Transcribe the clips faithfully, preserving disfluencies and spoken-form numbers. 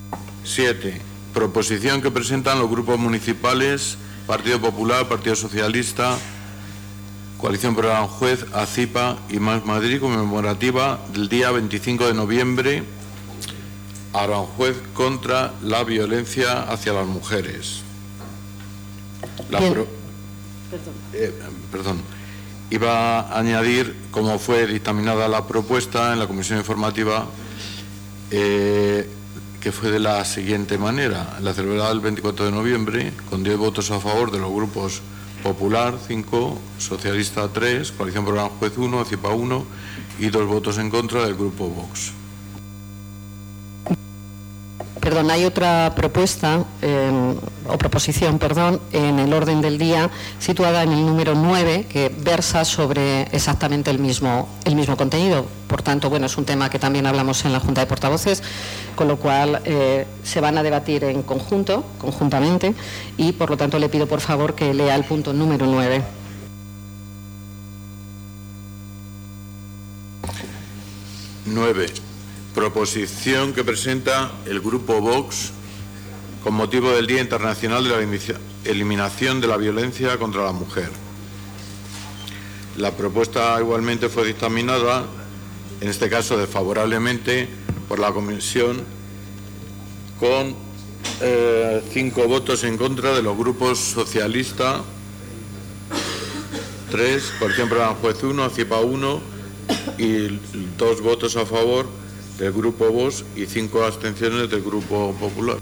Siete. Proposición que presentan los grupos municipales Partido Popular, Partido Socialista, Coalición por Aranjuez, ACIPA y Más Madrid, conmemorativa del día veinticinco de noviembre, Aranjuez contra la violencia hacia las mujeres. La pro... perdón. Eh, perdón. Iba a añadir, como fue dictaminada la propuesta en la comisión informativa, eh, que fue de la siguiente manera: la celebrada el veinticuatro de noviembre, con diez votos a favor de los grupos Popular, cinco, Socialista, tres, Coalición por Aranjuez, uno, ACIPA, uno y dos votos en contra del grupo Vox. Perdón, hay otra propuesta, eh, o proposición, perdón, en el orden del día, situada en el número nueve, que versa sobre exactamente el mismo, el mismo contenido. Por tanto, bueno, es un tema que también hablamos en la Junta de Portavoces, con lo cual eh, se van a debatir en conjunto, conjuntamente, y por lo tanto le pido por favor que lea el punto número nueve. Nueve. Proposición que presenta el Grupo Vox con motivo del Día Internacional de la Eliminación de la Violencia contra la Mujer. La propuesta igualmente fue dictaminada, en este caso desfavorablemente, por la Comisión con eh, cinco votos en contra de los grupos Socialista, tres, Coalición por Aranjuez, uno, ACIPA, uno y dos votos a favor del Grupo Vox y cinco abstenciones del Grupo Popular.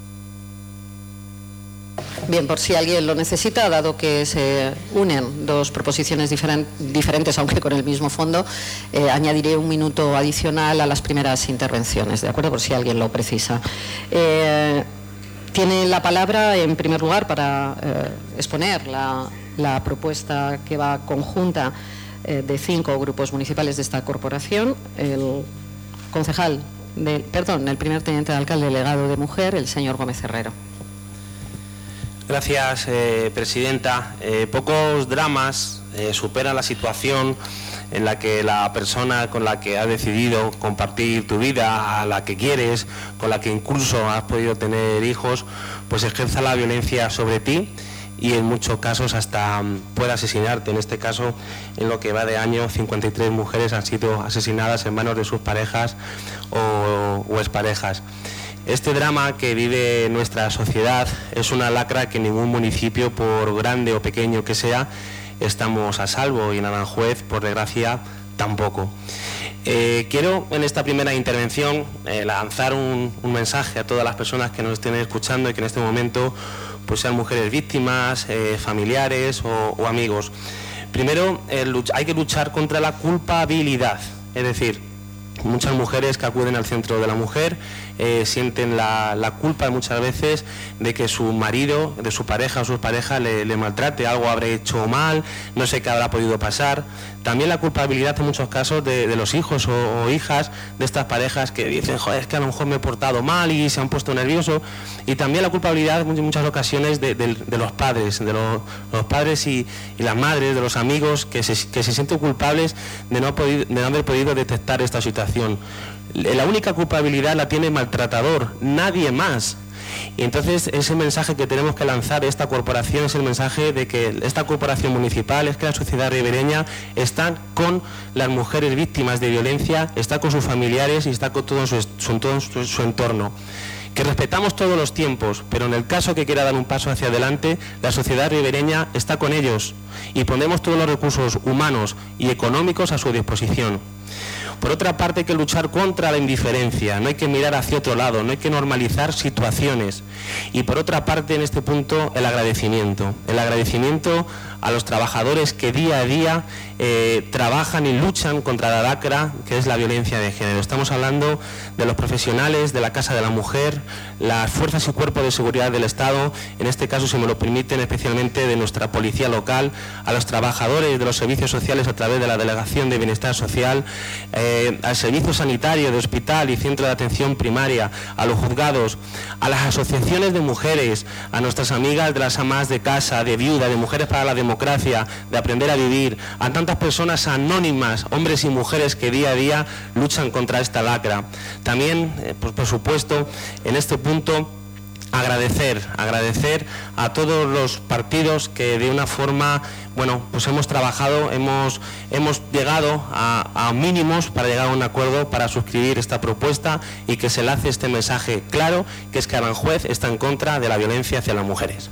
Bien, por si alguien lo necesita, dado que se unen dos proposiciones diferent, diferentes, aunque con el mismo fondo, eh, añadiré un minuto adicional a las primeras intervenciones, ¿de acuerdo? Por si alguien lo precisa. Eh, tiene la palabra, en primer lugar, para eh, exponer la, la propuesta que va conjunta eh, de cinco grupos municipales de esta corporación, el concejal, del, perdón, el primer teniente de alcalde delegado de Mujer, el señor Gómez Herrero. Gracias, eh, presidenta. Eh, pocos dramas eh, superan la situación en la que la persona con la que has decidido compartir tu vida, a la que quieres, con la que incluso has podido tener hijos, pues ejerza la violencia sobre ti y en muchos casos hasta puede asesinarte. En este caso, en lo que va de año, cincuenta y tres mujeres han sido asesinadas en manos de sus parejas o, o exparejas. Este drama que vive nuestra sociedad es una lacra que en ningún municipio, por grande o pequeño que sea, estamos a salvo, y en Aranjuez, por desgracia, tampoco. Eh, quiero en esta primera intervención eh, lanzar un, un mensaje a todas las personas que nos estén escuchando y que en este momento pues sean mujeres víctimas, eh, familiares o, o amigos. Primero, eh, hay que luchar contra la culpabilidad, es decir, muchas mujeres que acuden al centro de la mujer eh, sienten la, la culpa muchas veces de que su marido, de su pareja o su pareja le, le maltrate, algo habrá hecho mal, no sé qué habrá podido pasar. También la culpabilidad en muchos casos de, de los hijos o, o hijas de estas parejas que dicen, joder, es que a lo mejor me he portado mal y se han puesto nerviosos. Y también la culpabilidad en muchas ocasiones de, de, de los padres, de los, los padres y, y las madres, de los amigos que se, que se sienten culpables de no, podido, de no haber podido detectar esta situación. La única culpabilidad la tiene el maltratador, nadie más. Y entonces ese mensaje que tenemos que lanzar esta corporación es el mensaje de que esta corporación municipal, es que la sociedad ribereña está con las mujeres víctimas de violencia, está con sus familiares y está con todo su, su, todo su, su entorno. Que respetamos todos los tiempos, pero en el caso que quiera dar un paso hacia adelante, la sociedad ribereña está con ellos y ponemos todos los recursos humanos y económicos a su disposición. Por otra parte, hay que luchar contra la indiferencia, no hay que mirar hacia otro lado, no hay que normalizar situaciones. Y por otra parte, en este punto, el agradecimiento. El agradecimiento a los trabajadores que día a día eh, trabajan y luchan contra la lacra, que es la violencia de género. Estamos hablando de los profesionales de la Casa de la Mujer, las fuerzas y cuerpos de seguridad del Estado, en este caso, si me lo permiten, especialmente de nuestra policía local, a los trabajadores de los servicios sociales a través de la Delegación de Bienestar Social, eh, al servicio sanitario de hospital y centro de atención primaria, a los juzgados, a las asociaciones de mujeres, a nuestras amigas de las amas de casa, de viuda, de Mujeres para la Democracia, democracia, de aprender a vivir, a tantas personas anónimas, hombres y mujeres que día a día luchan contra esta lacra. También, eh, pues, por supuesto, en este punto, Agradecer, agradecer a todos los partidos que de una forma, bueno, pues hemos trabajado, hemos, hemos llegado a, a mínimos para llegar a un acuerdo para suscribir esta propuesta y que se lance este mensaje claro, que es que Aranjuez está en contra de la violencia hacia las mujeres.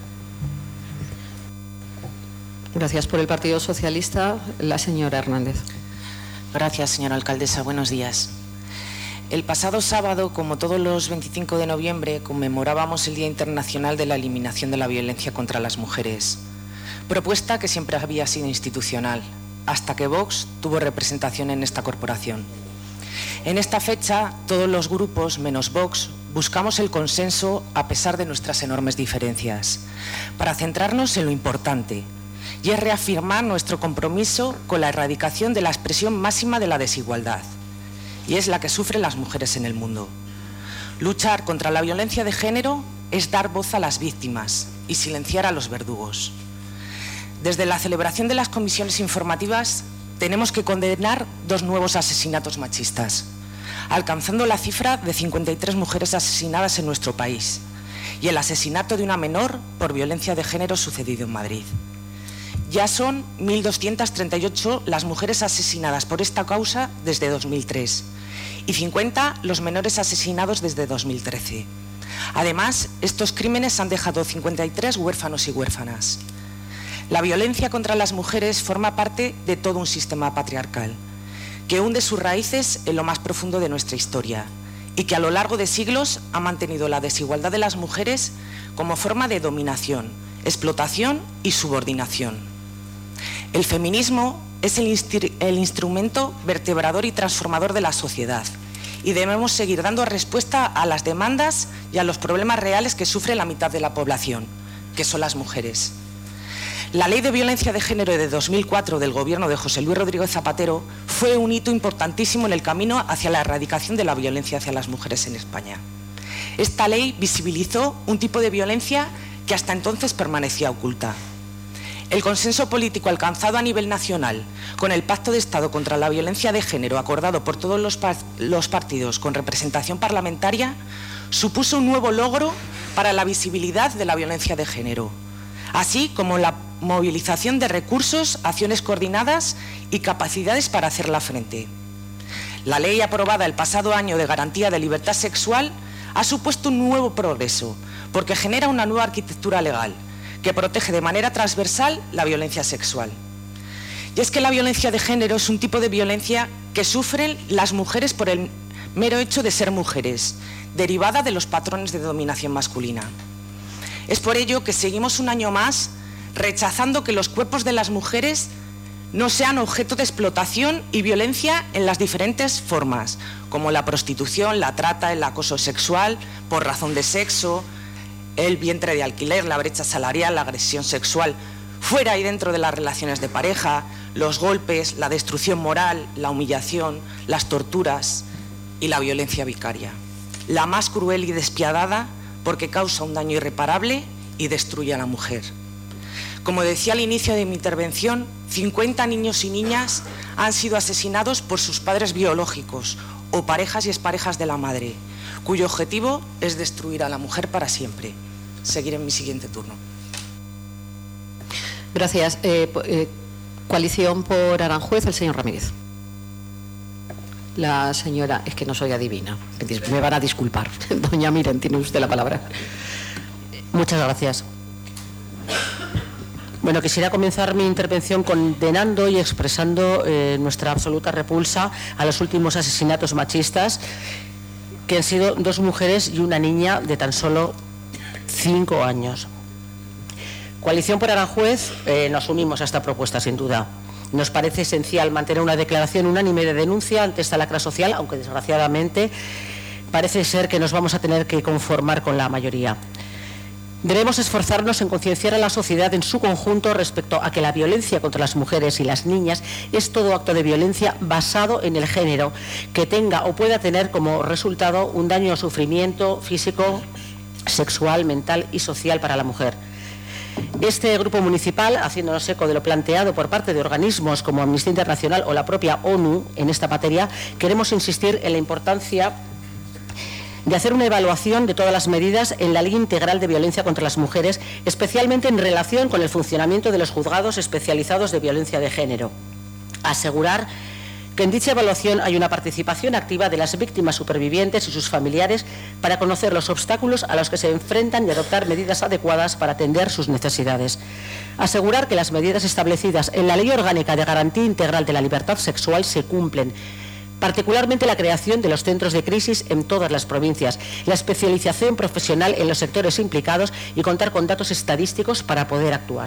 Gracias. Por el Partido Socialista, la señora Hernández. Gracias, señora alcaldesa. Buenos días. El pasado sábado, como todos los veinticinco de noviembre, conmemorábamos el Día Internacional de la Eliminación de la Violencia contra las Mujeres, propuesta que siempre había sido institucional, hasta que Vox tuvo representación en esta corporación. En esta fecha, todos los grupos, menos Vox, buscamos el consenso a pesar de nuestras enormes diferencias, para centrarnos en lo importante, y es reafirmar nuestro compromiso con la erradicación de la expresión máxima de la desigualdad, y es la que sufren las mujeres en el mundo. Luchar contra la violencia de género es dar voz a las víctimas y silenciar a los verdugos. Desde la celebración de las comisiones informativas tenemos que condenar dos nuevos asesinatos machistas, alcanzando la cifra de cincuenta y tres mujeres asesinadas en nuestro país y el asesinato de una menor por violencia de género sucedido en Madrid. Ya son mil doscientas treinta y ocho las mujeres asesinadas por esta causa desde dos mil tres y cincuenta los menores asesinados desde dos mil trece. Además, estos crímenes han dejado cincuenta y tres huérfanos y huérfanas. La violencia contra las mujeres forma parte de todo un sistema patriarcal que hunde sus raíces en lo más profundo de nuestra historia y que a lo largo de siglos ha mantenido la desigualdad de las mujeres como forma de dominación, explotación y subordinación. El feminismo es el, el instrumento vertebrador y transformador de la sociedad y debemos seguir dando respuesta a las demandas y a los problemas reales que sufre la mitad de la población, que son las mujeres. La Ley de Violencia de Género de dos mil cuatro del gobierno de José Luis Rodríguez Zapatero fue un hito importantísimo en el camino hacia la erradicación de la violencia hacia las mujeres en España. Esta ley visibilizó un tipo de violencia que hasta entonces permanecía oculta. El consenso político alcanzado a nivel nacional con el Pacto de Estado contra la Violencia de Género acordado por todos los, par los partidos con representación parlamentaria supuso un nuevo logro para la visibilidad de la violencia de género, así como la movilización de recursos, acciones coordinadas y capacidades para hacerla frente. La ley aprobada el pasado año de garantía de libertad sexual ha supuesto un nuevo progreso porque genera una nueva arquitectura legal que protege de manera transversal la violencia sexual. Y es que la violencia de género es un tipo de violencia que sufren las mujeres por el mero hecho de ser mujeres, derivada de los patrones de dominación masculina. Es por ello que seguimos un año más rechazando que los cuerpos de las mujeres no sean objeto de explotación y violencia en las diferentes formas, como la prostitución, la trata, el acoso sexual por razón de sexo, el vientre de alquiler, la brecha salarial, la agresión sexual fuera y dentro de las relaciones de pareja, los golpes, la destrucción moral, la humillación, las torturas y la violencia vicaria. La más cruel y despiadada porque causa un daño irreparable y destruye a la mujer. Como decía al inicio de mi intervención, cincuenta niños y niñas han sido asesinados por sus padres biológicos o parejas y exparejas de la madre, cuyo objetivo es destruir a la mujer para siempre. Seguiré en mi siguiente turno. Gracias. Eh, eh, coalición por Aranjuez, el señor Ramírez. La señora, es que no soy adivina, me van a disculpar. Doña Miren, tiene usted la palabra. Muchas gracias. Bueno, quisiera comenzar mi intervención condenando y expresando eh, nuestra absoluta repulsa a los últimos asesinatos machistas, que han sido dos mujeres y una niña de tan solo cinco años. Coalición por Aranjuez, eh, nos unimos a esta propuesta sin duda. Nos parece esencial mantener una declaración unánime de denuncia ante esta lacra social, aunque desgraciadamente parece ser que nos vamos a tener que conformar con la mayoría. Debemos esforzarnos en concienciar a la sociedad en su conjunto respecto a que la violencia contra las mujeres y las niñas es todo acto de violencia basado en el género, que tenga o pueda tener como resultado un daño o sufrimiento físico, sexual, mental y social para la mujer. Este grupo municipal, haciéndonos eco de lo planteado por parte de organismos como Amnistía Internacional o la propia ONU en esta materia, queremos insistir en la importancia de hacer una evaluación de todas las medidas en la Ley Integral de Violencia contra las Mujeres, especialmente en relación con el funcionamiento de los juzgados especializados de violencia de género. Asegurar que en dicha evaluación hay una participación activa de las víctimas supervivientes y sus familiares para conocer los obstáculos a los que se enfrentan y adoptar medidas adecuadas para atender sus necesidades. Asegurar que las medidas establecidas en la Ley Orgánica de Garantía Integral de la Libertad Sexual se cumplen, particularmente la creación de los centros de crisis en todas las provincias, la especialización profesional en los sectores implicados y contar con datos estadísticos para poder actuar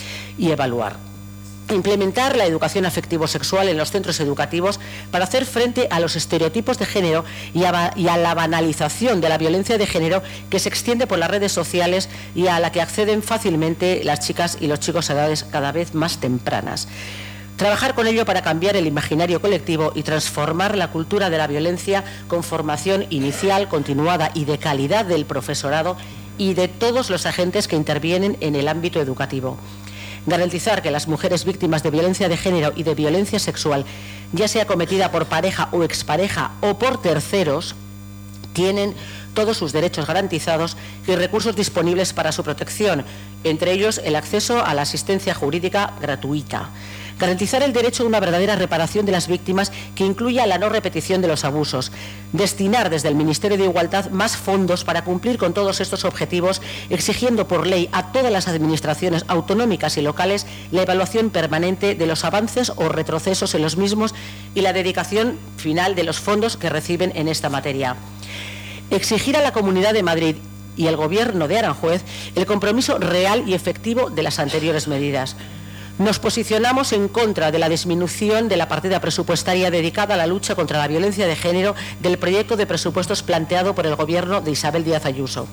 y evaluar. Implementar la educación afectivo-sexual en los centros educativos para hacer frente a los estereotipos de género y a, y a la banalización de la violencia de género que se extiende por las redes sociales y a la que acceden fácilmente las chicas y los chicos a edades cada vez más tempranas. Trabajar con ello para cambiar el imaginario colectivo y transformar la cultura de la violencia con formación inicial, continuada y de calidad del profesorado y de todos los agentes que intervienen en el ámbito educativo. Garantizar que las mujeres víctimas de violencia de género y de violencia sexual, ya sea cometida por pareja o expareja o por terceros, tienen todos sus derechos garantizados y recursos disponibles para su protección, entre ellos el acceso a la asistencia jurídica gratuita. Garantizar el derecho a una verdadera reparación de las víctimas que incluya la no repetición de los abusos. Destinar desde el Ministerio de Igualdad más fondos para cumplir con todos estos objetivos, exigiendo por ley a todas las administraciones autonómicas y locales la evaluación permanente de los avances o retrocesos en los mismos y la dedicación final de los fondos que reciben en esta materia. Exigir a la Comunidad de Madrid y al Gobierno de Aranjuez el compromiso real y efectivo de las anteriores medidas. Nos posicionamos en contra de la disminución de la partida presupuestaria dedicada a la lucha contra la violencia de género del proyecto de presupuestos planteado por el Gobierno de Isabel Díaz Ayuso.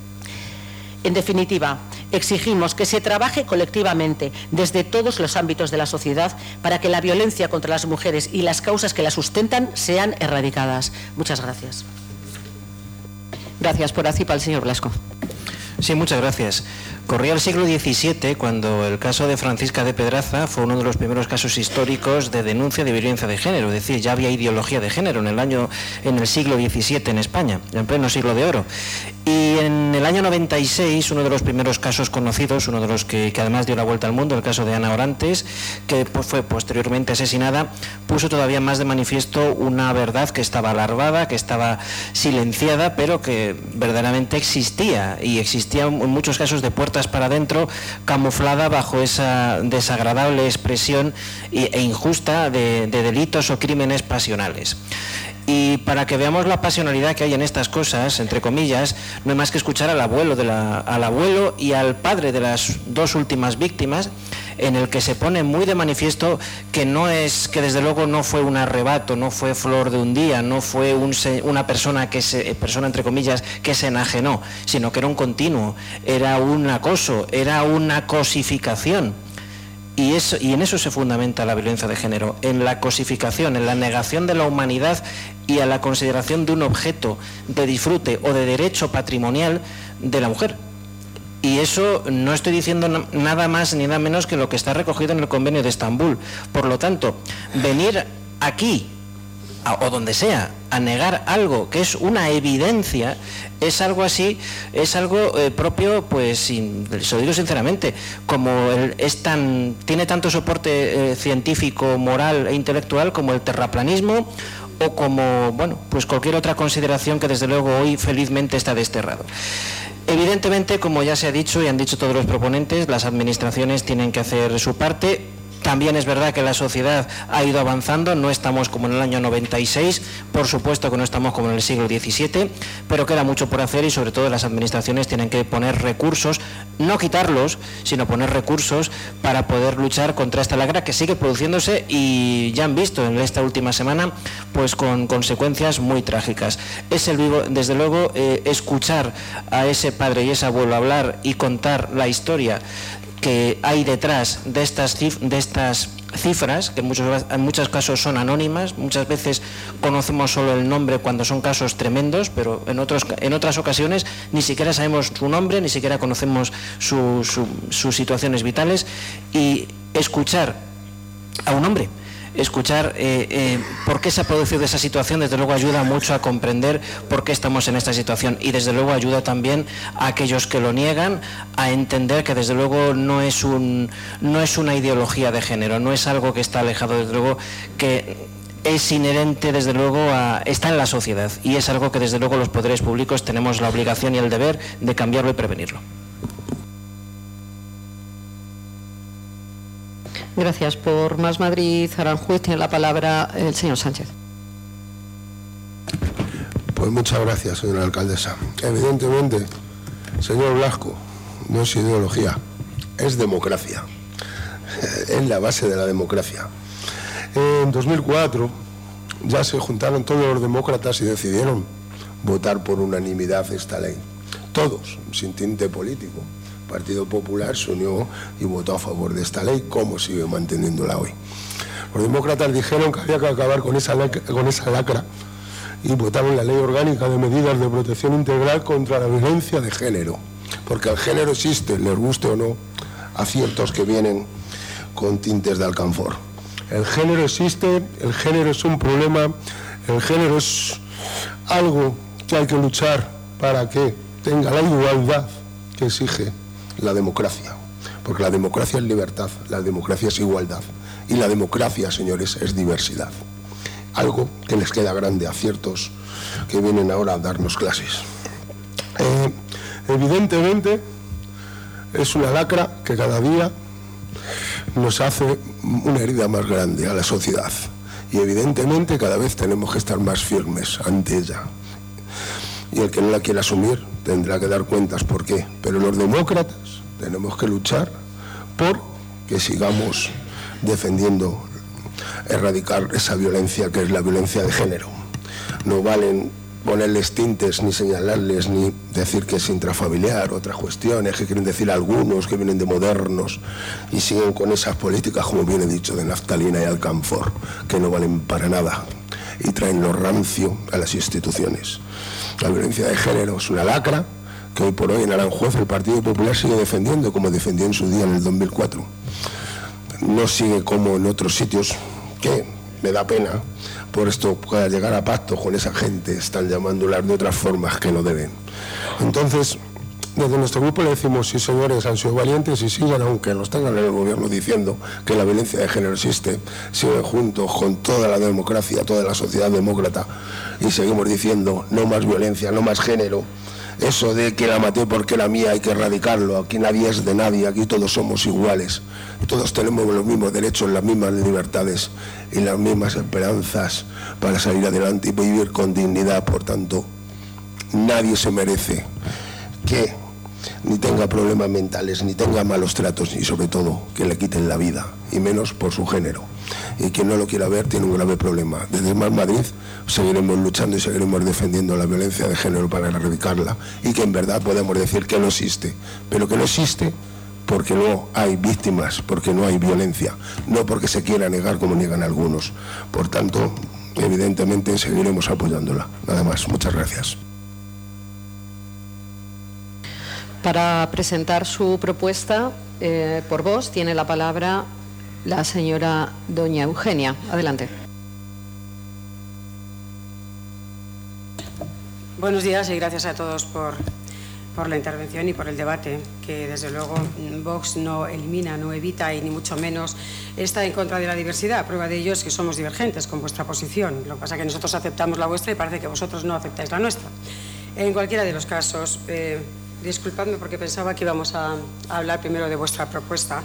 En definitiva, exigimos que se trabaje colectivamente desde todos los ámbitos de la sociedad para que la violencia contra las mujeres y las causas que la sustentan sean erradicadas. Muchas gracias. Gracias. Por ACIPA, el señor Blasco. Sí, muchas gracias. Corría el siglo diecisiete cuando el caso de Francisca de Pedraza fue uno de los primeros casos históricos de denuncia de violencia de género, es decir, ya había ideología de género en el año, en el siglo diecisiete en España, en pleno siglo de oro. Y en el año noventa y seis, uno de los primeros casos conocidos, uno de los que, que además dio la vuelta al mundo, el caso de Ana Orantes, que pues, fue posteriormente asesinada, puso todavía más de manifiesto una verdad que estaba alargada, que estaba silenciada, pero que verdaderamente existía, y existía en muchos casos de puertas para adentro, camuflada bajo esa desagradable expresión e injusta de, de delitos o crímenes pasionales. Y para que veamos la pasionalidad que hay en estas cosas, entre comillas, no hay más que escuchar al abuelo, de la, al abuelo y al padre de las dos últimas víctimas, en el que se pone muy de manifiesto que no es, que desde luego no fue un arrebato, no fue flor de un día, no fue un, una persona que se, persona entre comillas, que se enajenó, sino que era un continuo, era un acoso, era una cosificación. Y, eso, y en eso se fundamenta la violencia de género, en la cosificación, en la negación de la humanidad y a la consideración de un objeto de disfrute o de derecho patrimonial de la mujer. Y eso no estoy diciendo nada más ni nada menos que lo que está recogido en el Convenio de Estambul. Por lo tanto, venir aquí a, o donde sea a negar algo que es una evidencia es algo así, es algo eh, propio, pues sin, se lo digo sinceramente, como el, es tan, tiene tanto soporte eh, científico, moral e intelectual como el terraplanismo o como, bueno, pues cualquier otra consideración que desde luego hoy felizmente está desterrado. Evidentemente, como ya se ha dicho y han dicho todos los proponentes, las administraciones tienen que hacer su parte. También es verdad que la sociedad ha ido avanzando, no estamos como en el año noventa y seis, por supuesto que no estamos como en el siglo diecisiete, pero queda mucho por hacer y sobre todo las administraciones tienen que poner recursos, no quitarlos, sino poner recursos para poder luchar contra esta lacra que sigue produciéndose y ya han visto en esta última semana pues con consecuencias muy trágicas. Es el vivo, desde luego, eh, escuchar a ese padre y ese abuelo hablar y contar la historia que hay detrás de estas, de estas cifras, que en muchos, en muchos casos son anónimas, muchas veces conocemos solo el nombre cuando son casos tremendos, pero en, otros, en otras ocasiones ni siquiera sabemos su nombre, ni siquiera conocemos su, su, sus situaciones vitales, y escuchar a un hombre, escuchar eh, eh, por qué se ha producido esa situación, desde luego ayuda mucho a comprender por qué estamos en esta situación, y desde luego ayuda también a aquellos que lo niegan a entender que desde luego no es, un, no es una ideología de género, no es algo que está alejado, desde luego que es inherente, desde luego, a, está en la sociedad, y es algo que desde luego los poderes públicos tenemos la obligación y el deber de cambiarlo y prevenirlo. Gracias. Por Más Madrid Aranjuez tiene la palabra el señor Sánchez. Pues muchas gracias, señora alcaldesa. Evidentemente, señor Blasco, no es ideología, es democracia. Es la base de la democracia. En dos mil cuatro ya se juntaron todos los demócratas y decidieron votar por unanimidad esta ley. Todos, sin tinte político. El Partido Popular se unió y votó a favor de esta ley, como sigue manteniéndola hoy. Los demócratas dijeron que había que acabar con esa, con esa lacra y votaron la Ley Orgánica de Medidas de Protección Integral contra la Violencia de Género, porque el género existe, les guste o no, a ciertos que vienen con tintes de alcanfor. El género existe, el género es un problema, el género es algo que hay que luchar para que tenga la igualdad que exige la democracia, porque la democracia es libertad, la democracia es igualdad, y la democracia, señores, es diversidad. Algo que les queda grande a ciertos que vienen ahora a darnos clases. Eh, evidentemente, es una lacra que cada día nos hace una herida más grande a la sociedad, y evidentemente cada vez tenemos que estar más firmes ante ella. Y el que no la quiera asumir tendrá que dar cuentas por qué. Pero los demócratas tenemos que luchar por que sigamos defendiendo, erradicar esa violencia que es la violencia de género. No valen ponerles tintes, ni señalarles, ni decir que es intrafamiliar, otras cuestiones que quieren decir algunos que vienen de modernos y siguen con esas políticas, como bien he dicho, de naftalina y alcanfor, que no valen para nada y traen lo rancio a las instituciones. La violencia de género es una lacra que hoy por hoy en Aranjuez el Partido Popular sigue defendiendo, como defendió en su día en el dos mil cuatro. No sigue como en otros sitios, que me da pena por esto pueda llegar a pacto con esa gente, están llamándolas de otras formas que no deben. Entonces, desde nuestro grupo le decimos, sí señores, han sido valientes y sigan, aunque nos tengan en el gobierno diciendo que la violencia de género existe, siguen juntos con toda la democracia, toda la sociedad demócrata, y seguimos diciendo no más violencia, no más género. Eso de que la maté porque era mía hay que erradicarlo. Aquí nadie es de nadie, aquí todos somos iguales, todos tenemos los mismos derechos, las mismas libertades y las mismas esperanzas para salir adelante y vivir con dignidad. Por tanto, nadie se merece que ni tenga problemas mentales, ni tenga malos tratos, y sobre todo que le quiten la vida, y menos por su género. Y quien no lo quiera ver tiene un grave problema. Desde Más Madrid seguiremos luchando y seguiremos defendiendo la violencia de género para erradicarla, y que en verdad podemos decir que no existe, pero que no existe porque no hay víctimas, porque no hay violencia, no porque se quiera negar como niegan algunos. Por tanto, evidentemente seguiremos apoyándola. Nada más, muchas gracias. Para presentar su propuesta eh, por voz tiene la palabra la señora doña Eugenia. Adelante. Buenos días y gracias a todos por, por la intervención y por el debate, que desde luego Vox no elimina, no evita y ni mucho menos está en contra de la diversidad. Prueba de ello es que somos divergentes con vuestra posición. Lo que pasa es que nosotros aceptamos la vuestra y parece que vosotros no aceptáis la nuestra. En cualquiera de los casos, eh, disculpadme porque pensaba que íbamos a, a hablar primero de vuestra propuesta.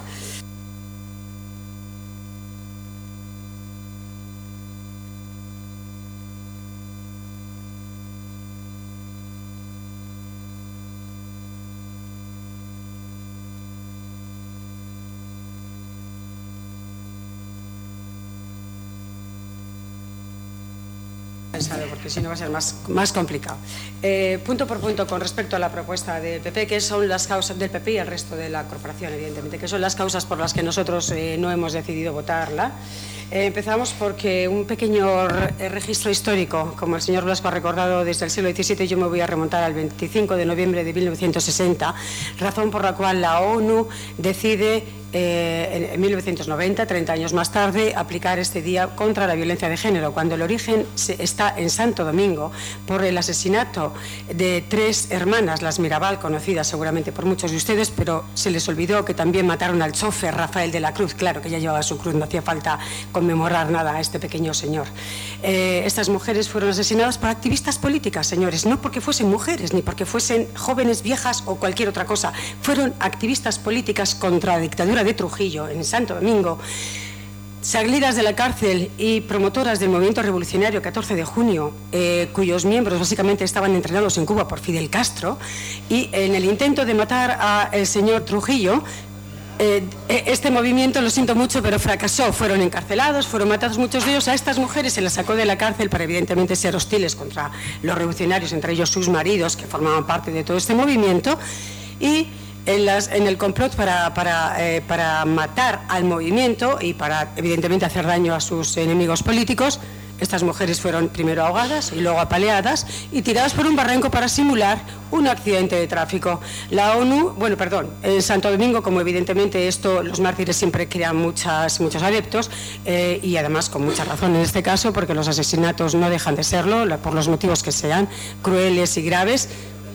pensado, porque si no va a ser más, más complicado. Eh, punto por punto, con respecto a la propuesta del P P, que son las causas del P P y el resto de la corporación, evidentemente, que son las causas por las que nosotros eh, no hemos decidido votarla. Eh, empezamos porque un pequeño re registro histórico, como el señor Blasco ha recordado, desde el siglo diecisiete, yo me voy a remontar al veinticinco de noviembre de mil novecientos sesenta, razón por la cual la ONU decide eh, en mil novecientos noventa, treinta años más tarde, aplicar este día contra la violencia de género, cuando el origen se, está en Santo Domingo por el asesinato de tres hermanas, las Mirabal, conocidas seguramente por muchos de ustedes, pero se les olvidó que también mataron al chofer Rafael de la Cruz, claro que ya llevaba su cruz, no hacía falta conmemorar nada a este pequeño señor. Eh, estas mujeres fueron asesinadas por activistas políticas, señores, no porque fuesen mujeres, ni porque fuesen jóvenes, viejas o cualquier otra cosa, fueron activistas políticas contra la dictadura de Trujillo en Santo Domingo, salidas de la cárcel y promotoras del movimiento revolucionario catorce de junio, eh, cuyos miembros básicamente estaban entrenados en Cuba por Fidel Castro, y en el intento de matar al señor Trujillo, Eh, este movimiento, lo siento mucho, pero fracasó. Fueron encarcelados, fueron matados muchos de ellos. A estas mujeres se las sacó de la cárcel para evidentemente ser hostiles contra los revolucionarios, entre ellos sus maridos, que formaban parte de todo este movimiento, y en, las, en el complot para, para, eh, para matar al movimiento y para evidentemente hacer daño a sus enemigos políticos, estas mujeres fueron primero ahogadas y luego apaleadas y tiradas por un barranco para simular un accidente de tráfico. La ONU, bueno, perdón, en Santo Domingo, como evidentemente esto, los mártires siempre crean muchas, muchos adeptos eh, y además con mucha razón en este caso, porque los asesinatos no dejan de serlo, por los motivos que sean, crueles y graves.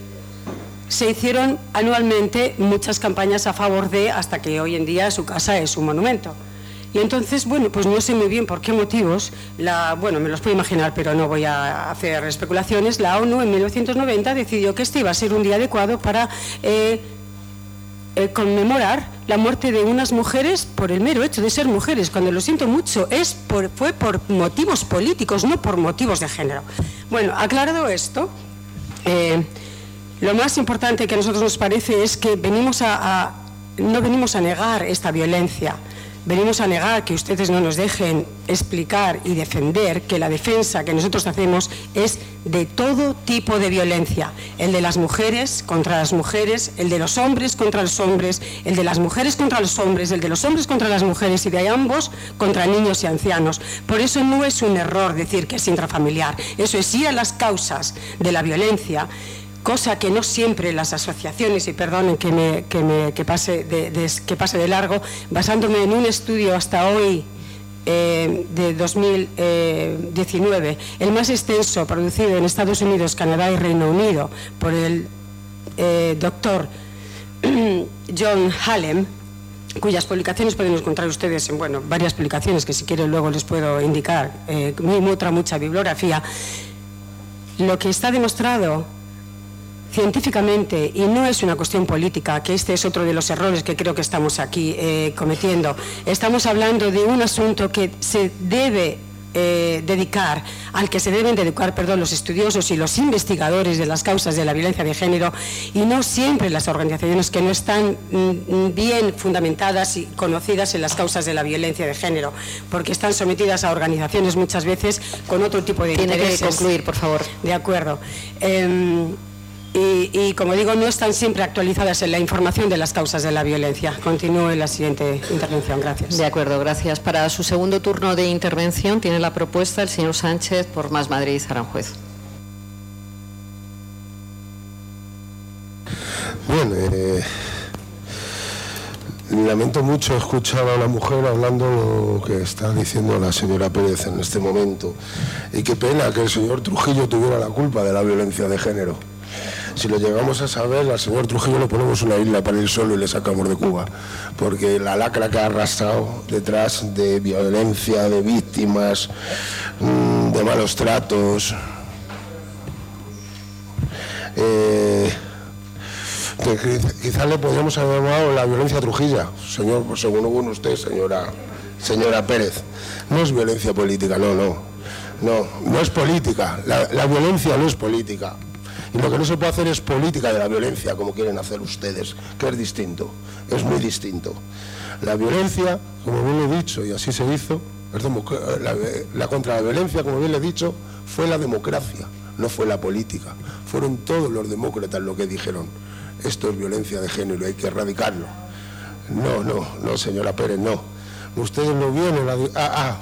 Se hicieron anualmente muchas campañas a favor de, hasta que hoy en día su casa es un monumento. Y entonces, bueno, pues no sé muy bien por qué motivos, la, bueno, me los puedo imaginar, pero no voy a hacer especulaciones, la ONU en mil novecientos noventa decidió que este iba a ser un día adecuado para eh, eh, conmemorar la muerte de unas mujeres por el mero hecho de ser mujeres, cuando lo siento mucho, es por, fue por motivos políticos, no por motivos de género. Bueno, aclarado esto, eh, lo más importante que a nosotros nos parece es que venimos a, a, no venimos a negar esta violencia. Venimos a negar que ustedes no nos dejen explicar y defender que la defensa que nosotros hacemos es de todo tipo de violencia, el de las mujeres contra las mujeres, el de los hombres contra los hombres, el de las mujeres contra los hombres, el de los hombres contra las mujeres y de ambos contra niños y ancianos. Por eso no es un error decir que es intrafamiliar, eso es ir a las causas de la violencia, cosa que no siempre las asociaciones, y perdonen que, me, que, me, que, pase de, de, que pase de largo, basándome en un estudio hasta hoy eh, de dos mil diecinueve, el más extenso producido en Estados Unidos, Canadá y Reino Unido por el eh, doctor John Hallam, cuyas publicaciones pueden encontrar ustedes en bueno, varias publicaciones que si quieren luego les puedo indicar, eh, otra mucha bibliografía. Lo que está demostrado científicamente, y no es una cuestión política, que este es otro de los errores que creo que estamos aquí eh, cometiendo. Estamos hablando de un asunto que se debe eh, dedicar, al que se deben dedicar, perdón, los estudiosos y los investigadores de las causas de la violencia de género, y no siempre las organizaciones que no están mm, bien fundamentadas y conocidas en las causas de la violencia de género, porque están sometidas a organizaciones muchas veces con otro tipo de Tiene intereses. que concluir, por favor. De acuerdo. Eh, Y, y, como digo, no están siempre actualizadas en la información de las causas de la violencia. Continúe la siguiente intervención. Gracias. De acuerdo, gracias. Para su segundo turno de intervención tiene la propuesta el señor Sánchez por Más Madrid, Aranjuez. Bien, eh, lamento mucho escuchar a la mujer hablando lo que está diciendo la señora Pérez en este momento. Y qué pena que el señor Trujillo tuviera la culpa de la violencia de género. Si lo llegamos a saber, al señor Trujillo le ponemos una isla para él solo y le sacamos de Cuba, porque la lacra que ha arrastrado detrás de violencia, de víctimas, de malos tratos, eh, quizás le podríamos haber llamado la violencia Trujilla, señor, según usted, señora, señora Pérez. No es violencia política, no, no, no, no es política, la, la violencia no es política. Y lo que no se puede hacer es política de la violencia, como quieren hacer ustedes, que es distinto, es muy distinto. La violencia, como bien lo he dicho, y así se hizo, Es la, la contra la violencia, como bien le he dicho, fue la democracia, no fue la política. Fueron todos los demócratas los que dijeron, esto es violencia de género, hay que erradicarlo. No, no, no, señora Pérez, no. Ustedes no vienen a, a,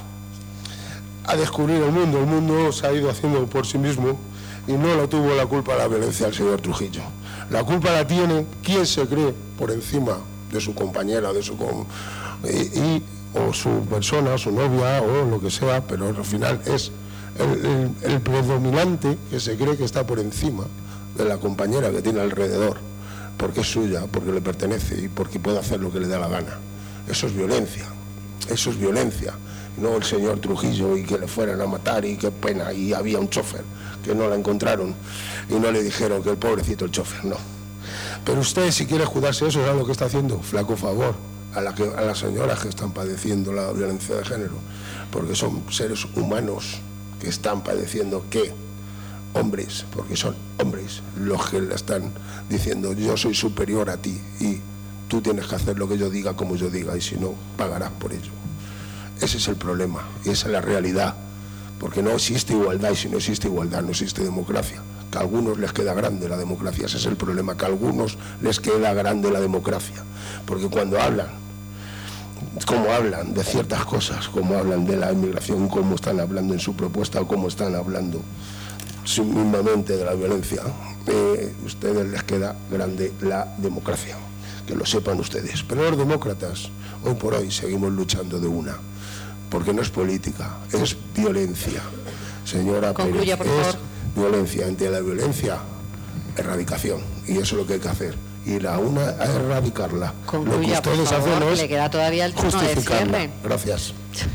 a descubrir el mundo, el mundo se ha ido haciendo por sí mismo y no lo tuvo la culpa la violencia del señor Trujillo. La culpa la tiene quien se cree por encima de su compañera, de su y, y o su persona, su novia o lo que sea, pero al final es el, el, el predominante que se cree que está por encima de la compañera que tiene alrededor, porque es suya, porque le pertenece y porque puede hacer lo que le da la gana. Eso es violencia, eso es violencia, no el señor Trujillo y que le fueran a matar y qué pena, y había un chofer que no la encontraron y no le dijeron que el pobrecito el chofer, no. Pero usted, si quiere jugarse eso, ¿sabe lo que está haciendo? Flaco favor a, la que, a las señoras que están padeciendo la violencia de género, porque son seres humanos que están padeciendo, ¿qué? Hombres, porque son hombres los que le están diciendo yo soy superior a ti y tú tienes que hacer lo que yo diga como yo diga y si no, pagarás por ello. Ese es el problema y esa es la realidad, porque no existe igualdad y si no existe igualdad no existe democracia. Que a algunos les queda grande la democracia, ese es el problema, que a algunos les queda grande la democracia, porque cuando hablan, como hablan de ciertas cosas, como hablan de la inmigración, como están hablando en su propuesta o como están hablando mismamente de la violencia, eh, a ustedes les queda grande la democracia, que lo sepan ustedes. Pero los demócratas, hoy por hoy, seguimos luchando de una, porque no es política, es violencia. Señora Concluya, Pérez, por favor. Es violencia, ante la violencia, erradicación, y eso es lo que hay que hacer, ir a una a erradicarla. Concluya, lo que ustedes por favor, hacen que es le queda todavía el turno de justificarla. cierre. Gracias.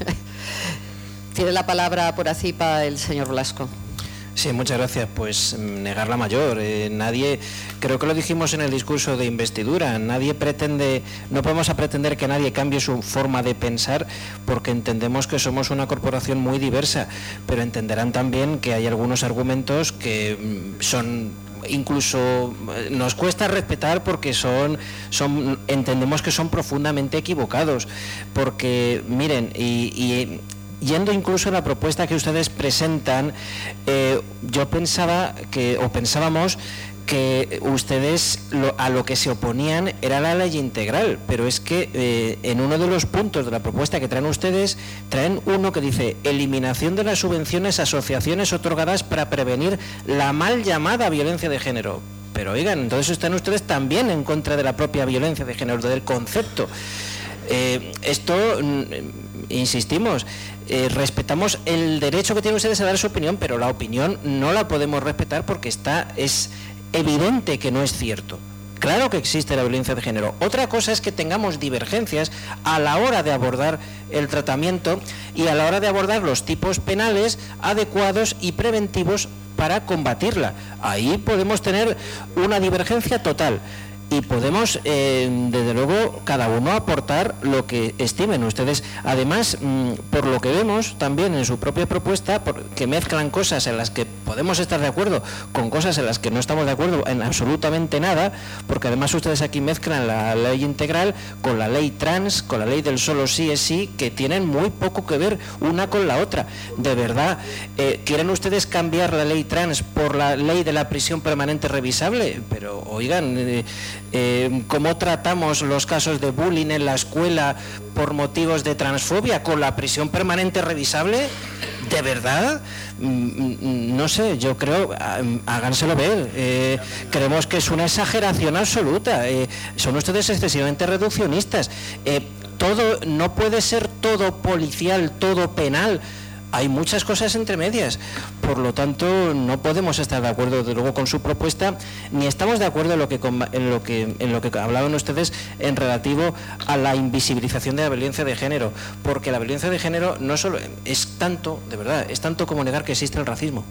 Tiene la palabra por ACIPA el señor Blasco. Sí, muchas gracias. Pues negar la mayor. Eh, nadie, creo que lo dijimos en el discurso de investidura, nadie pretende, no podemos a pretender que nadie cambie su forma de pensar porque entendemos que somos una corporación muy diversa, pero entenderán también que hay algunos argumentos que son incluso nos cuesta respetar porque son, son entendemos que son profundamente equivocados, porque miren, y, y yendo incluso a la propuesta que ustedes presentan, eh, yo pensaba que, o pensábamos que ustedes lo, a lo que se oponían era la ley integral, pero es que eh, en uno de los puntos de la propuesta que traen ustedes, traen uno que dice eliminación de las subvenciones a asociaciones otorgadas para prevenir la mal llamada violencia de género. Pero oigan, entonces están ustedes también en contra de la propia violencia de género, del concepto. Eh, esto, insistimos, eh, respetamos el derecho que tienen ustedes a dar su opinión, pero la opinión no la podemos respetar porque está, es evidente que no es cierto. Claro que existe la violencia de género. Otra cosa es que tengamos divergencias a la hora de abordar el tratamiento y a la hora de abordar los tipos penales adecuados y preventivos para combatirla. Ahí podemos tener una divergencia total. Y podemos, eh, desde luego, cada uno aportar lo que estimen ustedes. Además, mmm, por lo que vemos también en su propia propuesta, por, que mezclan cosas en las que podemos estar de acuerdo con cosas en las que no estamos de acuerdo en absolutamente nada, porque además ustedes aquí mezclan la ley integral con la ley trans, con la ley del solo sí es sí, que tienen muy poco que ver una con la otra. De verdad, eh, ¿quieren ustedes cambiar la ley trans por la ley de la prisión permanente revisable? Pero, oigan... Eh, Eh, ¿cómo tratamos los casos de bullying en la escuela por motivos de transfobia con la prisión permanente revisable? ¿De verdad? Mm, no sé, yo creo, háganselo ver. Eh, creemos que es una exageración absoluta. Eh, son ustedes excesivamente reduccionistas. Eh, todo, no puede ser todo policial, todo penal. Hay muchas cosas entre medias, por lo tanto no podemos estar de acuerdo de luego con su propuesta, ni estamos de acuerdo en lo que en lo que en lo que hablaban ustedes en relativo a la invisibilización de la violencia de género, porque la violencia de género no solo es tanto, de verdad, es tanto como negar que existe el racismo.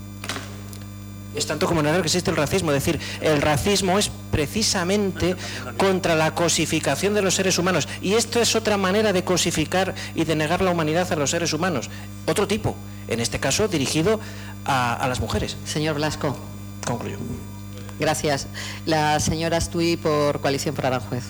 Es tanto como negar que existe el racismo, es decir, el racismo es precisamente contra la cosificación de los seres humanos, y esto es otra manera de cosificar y de negar la humanidad a los seres humanos, otro tipo, en este caso dirigido a, a las mujeres. Señor Blasco. Concluyo. Gracias. La señora Astuy por Coalición por Aranjuez.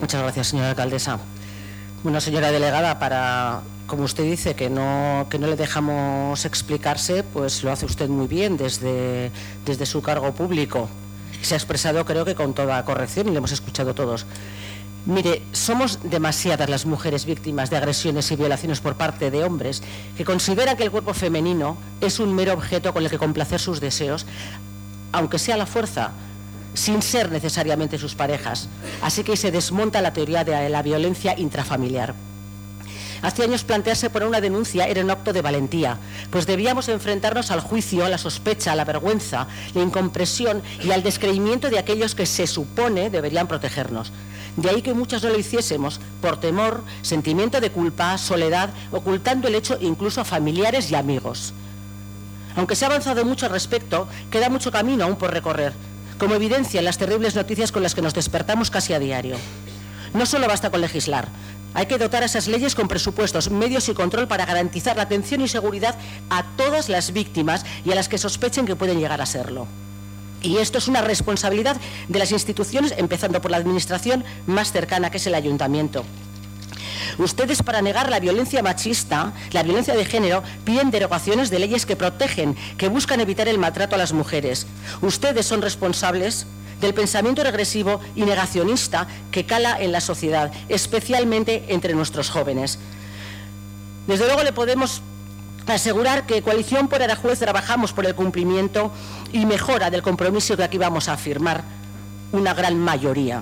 Muchas gracias, señora alcaldesa. Bueno, señora delegada, para, como usted dice, que no, que no le dejamos explicarse, pues lo hace usted muy bien desde, desde su cargo público. Se ha expresado, creo que con toda corrección, y lo hemos escuchado todos. Mire, somos demasiadas las mujeres víctimas de agresiones y violaciones por parte de hombres que consideran que el cuerpo femenino es un mero objeto con el que complacer sus deseos, aunque sea a la fuerza, sin ser necesariamente sus parejas. Así que se desmonta la teoría de la violencia intrafamiliar. Hace años plantearse poner una denuncia era un acto de valentía, pues debíamos enfrentarnos al juicio, a la sospecha, a la vergüenza, la incompresión y al descreimiento de aquellos que se supone deberían protegernos. De ahí que muchas no lo hiciésemos por temor, sentimiento de culpa, soledad, ocultando el hecho incluso a familiares y amigos. Aunque se ha avanzado mucho al respecto, queda mucho camino aún por recorrer, como evidencian las terribles noticias con las que nos despertamos casi a diario. No solo basta con legislar, hay que dotar a esas leyes con presupuestos, medios y control para garantizar la atención y seguridad a todas las víctimas y a las que sospechen que pueden llegar a serlo. Y esto es una responsabilidad de las instituciones, empezando por la administración más cercana, que es el ayuntamiento. Ustedes, para negar la violencia machista, la violencia de género, piden derogaciones de leyes que protegen, que buscan evitar el maltrato a las mujeres. Ustedes son responsables del pensamiento regresivo y negacionista que cala en la sociedad, especialmente entre nuestros jóvenes. Desde luego le podemos asegurar que Coalición por Aranjuez trabajamos por el cumplimiento y mejora del compromiso que aquí vamos a firmar una gran mayoría.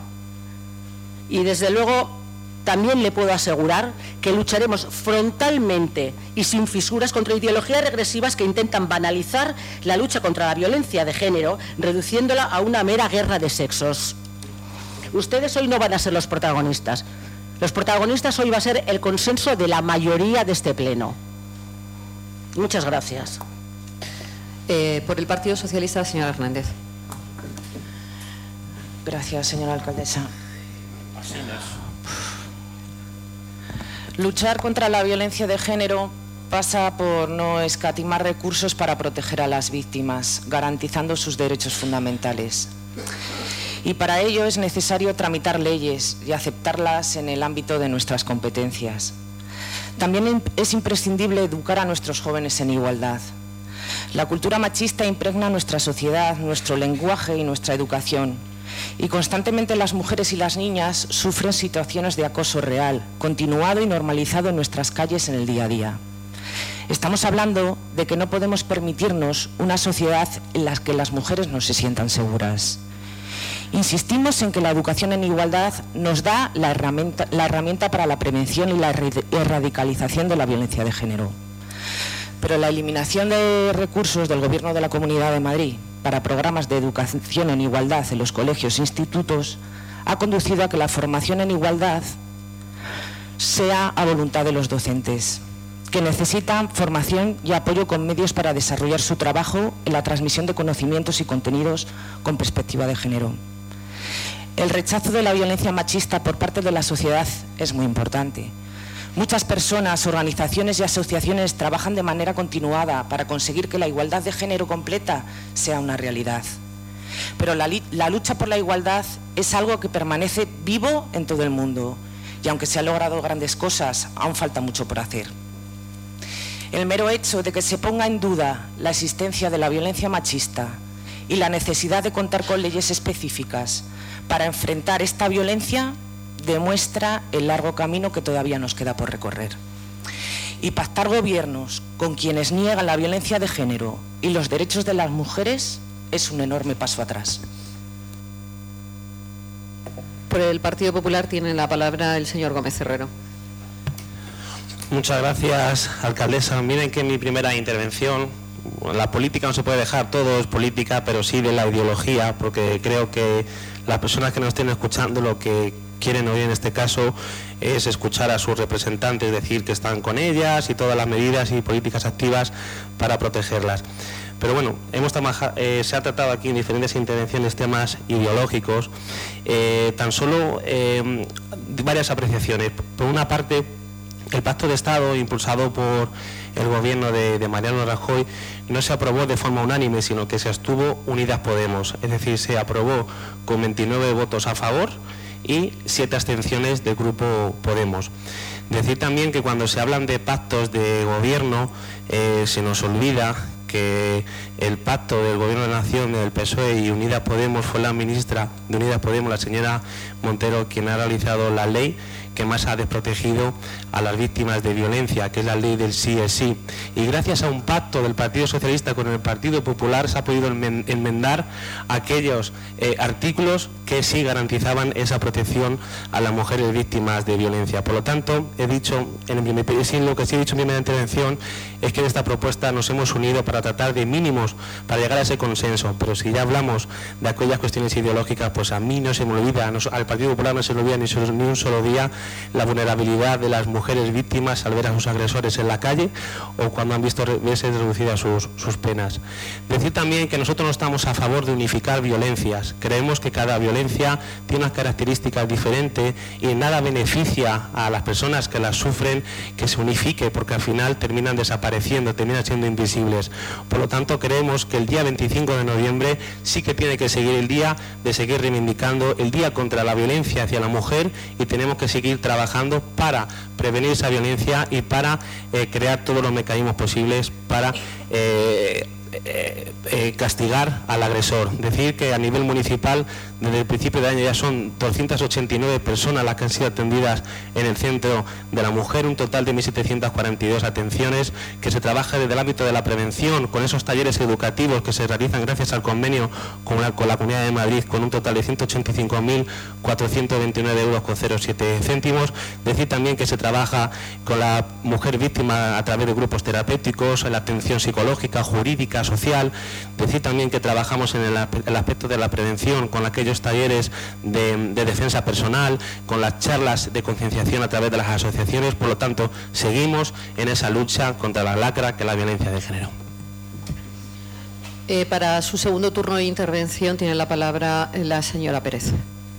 Y desde luego también le puedo asegurar que lucharemos frontalmente y sin fisuras contra ideologías regresivas que intentan banalizar la lucha contra la violencia de género, reduciéndola a una mera guerra de sexos. Ustedes hoy no van a ser los protagonistas. Los protagonistas hoy va a ser el consenso de la mayoría de este pleno. Muchas gracias. Eh, por el Partido Socialista, señora Hernández. Gracias, señora alcaldesa. Luchar contra la violencia de género pasa por no escatimar recursos para proteger a las víctimas, garantizando sus derechos fundamentales. Y para ello es necesario tramitar leyes y aceptarlas en el ámbito de nuestras competencias. También es imprescindible educar a nuestros jóvenes en igualdad. La cultura machista impregna nuestra sociedad, nuestro lenguaje y nuestra educación. Y constantemente las mujeres y las niñas sufren situaciones de acoso real, continuado y normalizado en nuestras calles en el día a día. Estamos hablando de que no podemos permitirnos una sociedad en la que las mujeres no se sientan seguras. Insistimos en que la educación en igualdad nos da la herramienta, la herramienta para la prevención y la erradicalización de la violencia de género. Pero la eliminación de recursos del Gobierno de la Comunidad de Madrid para programas de educación en igualdad en los colegios e institutos ha conducido a que la formación en igualdad sea a voluntad de los docentes, que necesitan formación y apoyo con medios para desarrollar su trabajo en la transmisión de conocimientos y contenidos con perspectiva de género. El rechazo de la violencia machista por parte de la sociedad es muy importante. Muchas personas, organizaciones y asociaciones trabajan de manera continuada para conseguir que la igualdad de género completa sea una realidad. Pero la, la lucha por la igualdad es algo que permanece vivo en todo el mundo y aunque se han logrado grandes cosas, aún falta mucho por hacer. El mero hecho de que se ponga en duda la existencia de la violencia machista y la necesidad de contar con leyes específicas para enfrentar esta violencia demuestra el largo camino que todavía nos queda por recorrer. Y pactar gobiernos con quienes niegan la violencia de género y los derechos de las mujeres es un enorme paso atrás. Por el Partido Popular tiene la palabra el señor Gómez Herrero. Muchas gracias, alcaldesa. Miren que en mi primera intervención, la política no se puede dejar, todo es política, pero sí de la ideología, porque creo que las personas que nos estén escuchando lo que quieren oír en este caso es escuchar a sus representantes decir que están con ellas y todas las medidas y políticas activas para protegerlas. Pero bueno, hemos eh, se ha tratado aquí en diferentes intervenciones temas ideológicos, eh, tan solo eh, varias apreciaciones. Por una parte, el Pacto de Estado impulsado por el gobierno de, de Mariano Rajoy no se aprobó de forma unánime, sino que se abstuvo Unidas Podemos, es decir, se aprobó con veintinueve votos a favor y siete abstenciones del Grupo Podemos. Decir también que cuando se hablan de pactos de gobierno eh, se nos olvida que el pacto del Gobierno de la Nación, del P S O E y Unidas Podemos, fue la ministra de Unidas Podemos, la señora Montero, quien ha realizado la ley que más ha desprotegido a las víctimas de violencia, que es la ley del sí es sí. Y gracias a un pacto del Partido Socialista con el Partido Popular se ha podido enmendar aquellos eh, artículos que sí garantizaban esa protección a las mujeres víctimas de violencia. Por lo tanto, he dicho, en mi, lo que sí he dicho en mi primera intervención es que en esta propuesta nos hemos unido para tratar de mínimos, para llegar a ese consenso. Pero si ya hablamos de aquellas cuestiones ideológicas, pues a mí no se me olvida, no, al Partido Popular no se le olvida ni, ni un solo día la vulnerabilidad de las mujeres víctimas al ver a sus agresores en la calle o cuando han visto verse reducidas sus, sus penas. Decir también que nosotros no estamos a favor de unificar violencias. Creemos que cada violencia tiene unas características diferentes y en nada beneficia a las personas que las sufren que se unifique, porque al final terminan desapareciendo, terminan siendo invisibles. Por lo tanto, creemos que el día veinticinco de noviembre sí que tiene que seguir el día de seguir reivindicando el día contra la violencia hacia la mujer, y tenemos que seguir trabajando para prevenir esa violencia y para eh, crear todos los mecanismos posibles para eh, eh, eh, castigar al agresor. Decir que a nivel municipal desde el principio de año ya son doscientas ochenta y nueve personas las que han sido atendidas en el Centro de la Mujer, un total de mil setecientas cuarenta y dos atenciones, que se trabaja desde el ámbito de la prevención, con esos talleres educativos que se realizan gracias al convenio con la, con la Comunidad de Madrid, con un total de ciento ochenta y cinco mil cuatrocientos veintinueve euros con cero siete céntimos. Decir también que se trabaja con la mujer víctima a través de grupos terapéuticos, en la atención psicológica, jurídica, social. Decir también que trabajamos en el, el aspecto de la prevención con aquellos talleres de, de defensa personal, con las charlas de concienciación a través de las asociaciones. Por lo tanto, seguimos en esa lucha contra la lacra que es la violencia de género. Eh, para su segundo turno de intervención tiene la palabra la señora Pérez.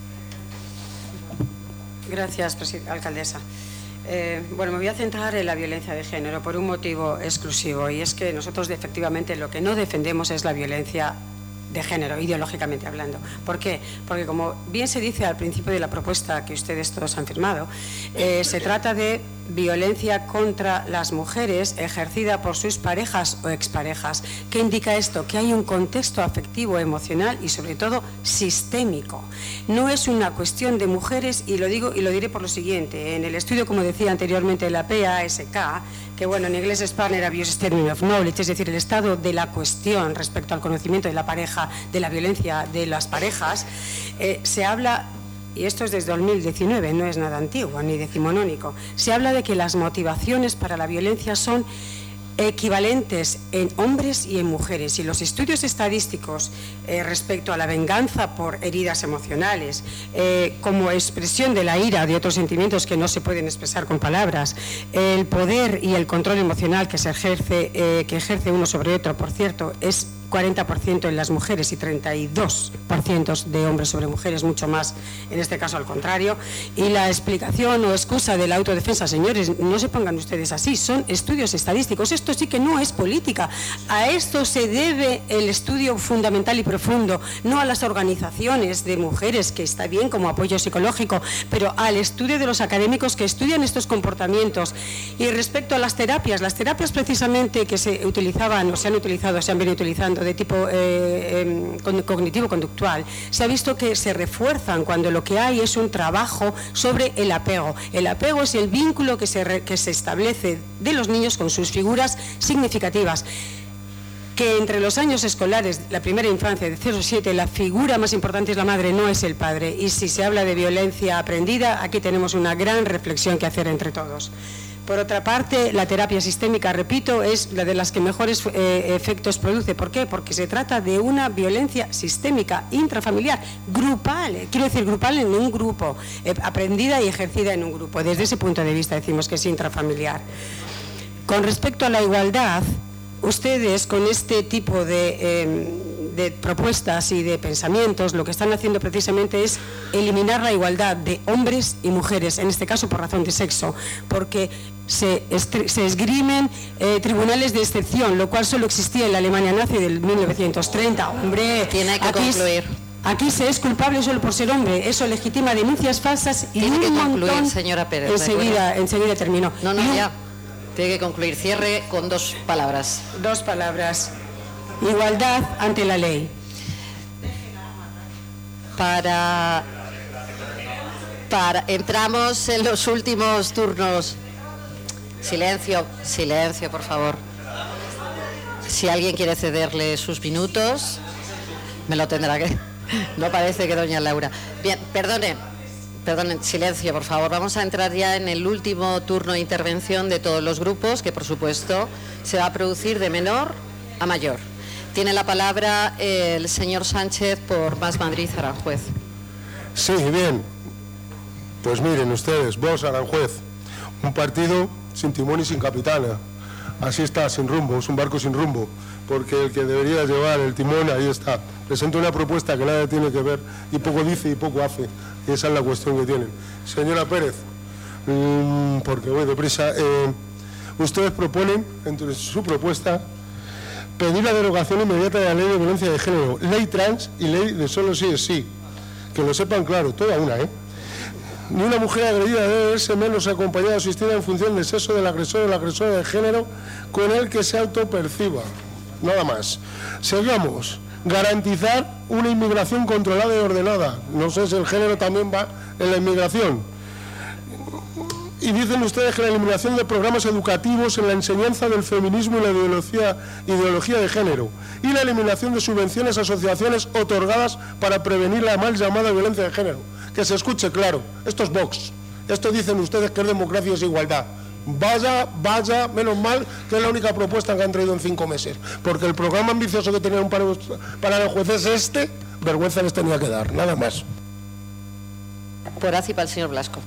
Gracias, alcaldesa. Eh, bueno, me voy a centrar en la violencia de género por un motivo exclusivo, y es que nosotros efectivamente lo que no defendemos es la violencia de género, ideológicamente hablando. ¿Por qué? Porque, como bien se dice al principio de la propuesta que ustedes todos han firmado, eh, se trata de violencia contra las mujeres ejercida por sus parejas o exparejas. ¿Qué indica esto? Que hay un contexto afectivo, emocional y sobre todo sistémico. No es una cuestión de mujeres, y lo digo y lo diré por lo siguiente. En el estudio, como decía anteriormente, de la P A S K, que bueno, en inglés es Partner Abuse Statement of Knowledge, es decir, el estado de la cuestión respecto al conocimiento de la pareja, de la violencia de las parejas, eh, se habla, y esto es desde dos mil diecinueve, no es nada antiguo ni decimonónico, se habla de que las motivaciones para la violencia son equivalentes en hombres y en mujeres, y los estudios estadísticos eh, respecto a la venganza por heridas emocionales, eh, como expresión de la ira, de otros sentimientos que no se pueden expresar con palabras, el poder y el control emocional que se ejerce, eh, que ejerce uno sobre otro, por cierto, es cuarenta por ciento en las mujeres y treinta y dos por ciento de hombres sobre mujeres, mucho más en este caso al contrario. Y la explicación o excusa de la autodefensa, señores, no se pongan ustedes así, son estudios estadísticos, esto sí que no es política. A esto se debe el estudio fundamental y profundo, no a las organizaciones de mujeres, que está bien como apoyo psicológico, pero al estudio de los académicos que estudian estos comportamientos. Y respecto a las terapias, las terapias precisamente que se utilizaban o se han utilizado, se han venido utilizando de tipo eh, eh, cognitivo-conductual, se ha visto que se refuerzan cuando lo que hay es un trabajo sobre el apego. El apego es el vínculo que se, re, que se establece de los niños con sus figuras significativas. Que entre los años escolares, la primera infancia de cero a siete, la figura más importante es la madre, no es el padre. Y si se habla de violencia aprendida, aquí tenemos una gran reflexión que hacer entre todos. Por otra parte, la terapia sistémica, repito, es la de las que mejores eh, efectos produce. ¿Por qué? Porque se trata de una violencia sistémica, intrafamiliar, grupal, quiero decir grupal en un grupo, eh, aprendida y ejercida en un grupo. Desde ese punto de vista decimos que es intrafamiliar. Con respecto a la igualdad, ustedes con este tipo de, eh, de propuestas y de pensamientos lo que están haciendo precisamente es eliminar la igualdad de hombres y mujeres, en este caso por razón de sexo, porque se, se esgrimen eh, tribunales de excepción, lo cual solo existía en la Alemania nazi del mil novecientos treinta. Hombre, tiene que aquí concluir. Aquí se es culpable solo por ser hombre. Eso legitima denuncias falsas y Tiene un que concluir, montón. señora Pérez. Enseguida, enseguida termino. No, no, Y un- ya. Tiene que concluir. Cierre con dos palabras. Dos palabras. Igualdad ante la ley. Para, para entramos en los últimos turnos. Silencio, silencio, por favor. Si alguien quiere cederle sus minutos, me lo tendrá que... No parece que doña Laura. Bien, perdonen, perdonen, silencio, por favor. Vamos a entrar ya en el último turno de intervención de todos los grupos, que por supuesto se va a producir de menor a mayor. Tiene la palabra el señor Sánchez por Más Madrid, Aranjuez. Sí, bien. Pues miren ustedes, vos, Aranjuez, un partido sin timón y sin capitana. Así está, sin rumbo, es un barco sin rumbo, porque el que debería llevar el timón ahí está. Presenta una propuesta que nada tiene que ver y poco dice y poco hace. Y esa es la cuestión que tienen. Señora Pérez, mmm, porque voy deprisa, eh, ustedes proponen, entre su propuesta, pedir la derogación inmediata de la ley de violencia de género, ley trans y ley de solo sí es sí. Que lo sepan claro, toda una, ¿eh? Ni una mujer agredida debe verse menos acompañada o asistida en función del sexo del agresor o la agresora de género con el que se autoperciba. Nada más. Seguimos. Garantizar una inmigración controlada y ordenada. No sé si el género también va en la inmigración. Y dicen ustedes que la eliminación de programas educativos en la enseñanza del feminismo y la ideología, ideología de género. Y la eliminación de subvenciones a asociaciones otorgadas para prevenir la mal llamada violencia de género. Que se escuche claro, esto es Vox, esto dicen ustedes que es democracia y es igualdad. Vaya, vaya, menos mal que es la única propuesta que han traído en cinco meses, porque el programa ambicioso que tenían para, para los jueces este, vergüenza les tenía que dar, nada más. Por ACI para el señor Blasco.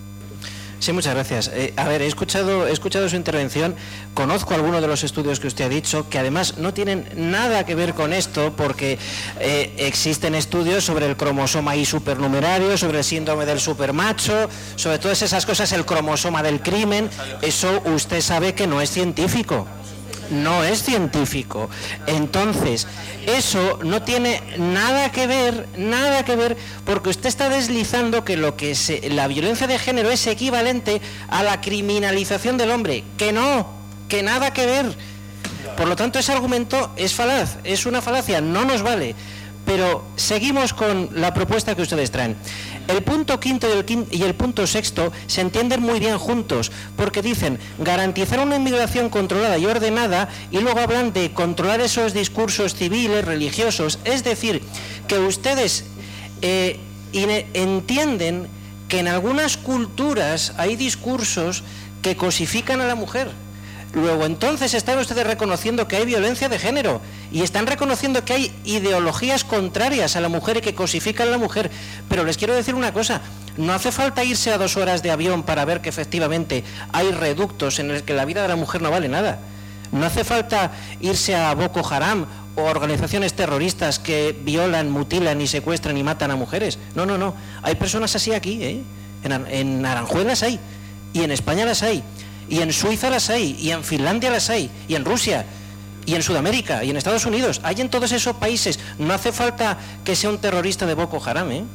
Sí, muchas gracias. Eh, a ver, he escuchado, he escuchado su intervención, conozco algunos de los estudios que usted ha dicho, que además no tienen nada que ver con esto, porque eh, existen estudios sobre el cromosoma Y supernumerario, sobre el síndrome del supermacho, sobre todas esas cosas, el cromosoma del crimen. Eso usted sabe que no es científico. No es científico. Entonces, eso no tiene nada que ver, nada que ver, porque usted está deslizando que lo que se, la violencia de género es equivalente a la criminalización del hombre. Que no, que nada que ver. Por lo tanto, ese argumento es falaz, es una falacia, no nos vale. Pero seguimos con la propuesta que ustedes traen. El punto quinto y el, quinto y el punto sexto se entienden muy bien juntos, porque dicen garantizar una inmigración controlada y ordenada, y luego hablan de controlar esos discursos civiles, religiosos. Es decir, que ustedes eh, entienden que en algunas culturas hay discursos que cosifican a la mujer. Luego, entonces, están ustedes reconociendo que hay violencia de género y están reconociendo que hay ideologías contrarias a la mujer y que cosifican a la mujer. Pero les quiero decir una cosa, no hace falta irse a dos horas de avión para ver que efectivamente hay reductos en los que la vida de la mujer no vale nada. No hace falta irse a Boko Haram o organizaciones terroristas que violan, mutilan y secuestran y matan a mujeres. No, no, no. Hay personas así aquí, ¿eh? En, en Aranjuez las hay, y en España las hay. Y en Suiza las hay, y en Finlandia las hay, y en Rusia, y en Sudamérica, y en Estados Unidos. Hay en todos esos países. No hace falta que sea un terrorista de Boko Haram, ¿eh?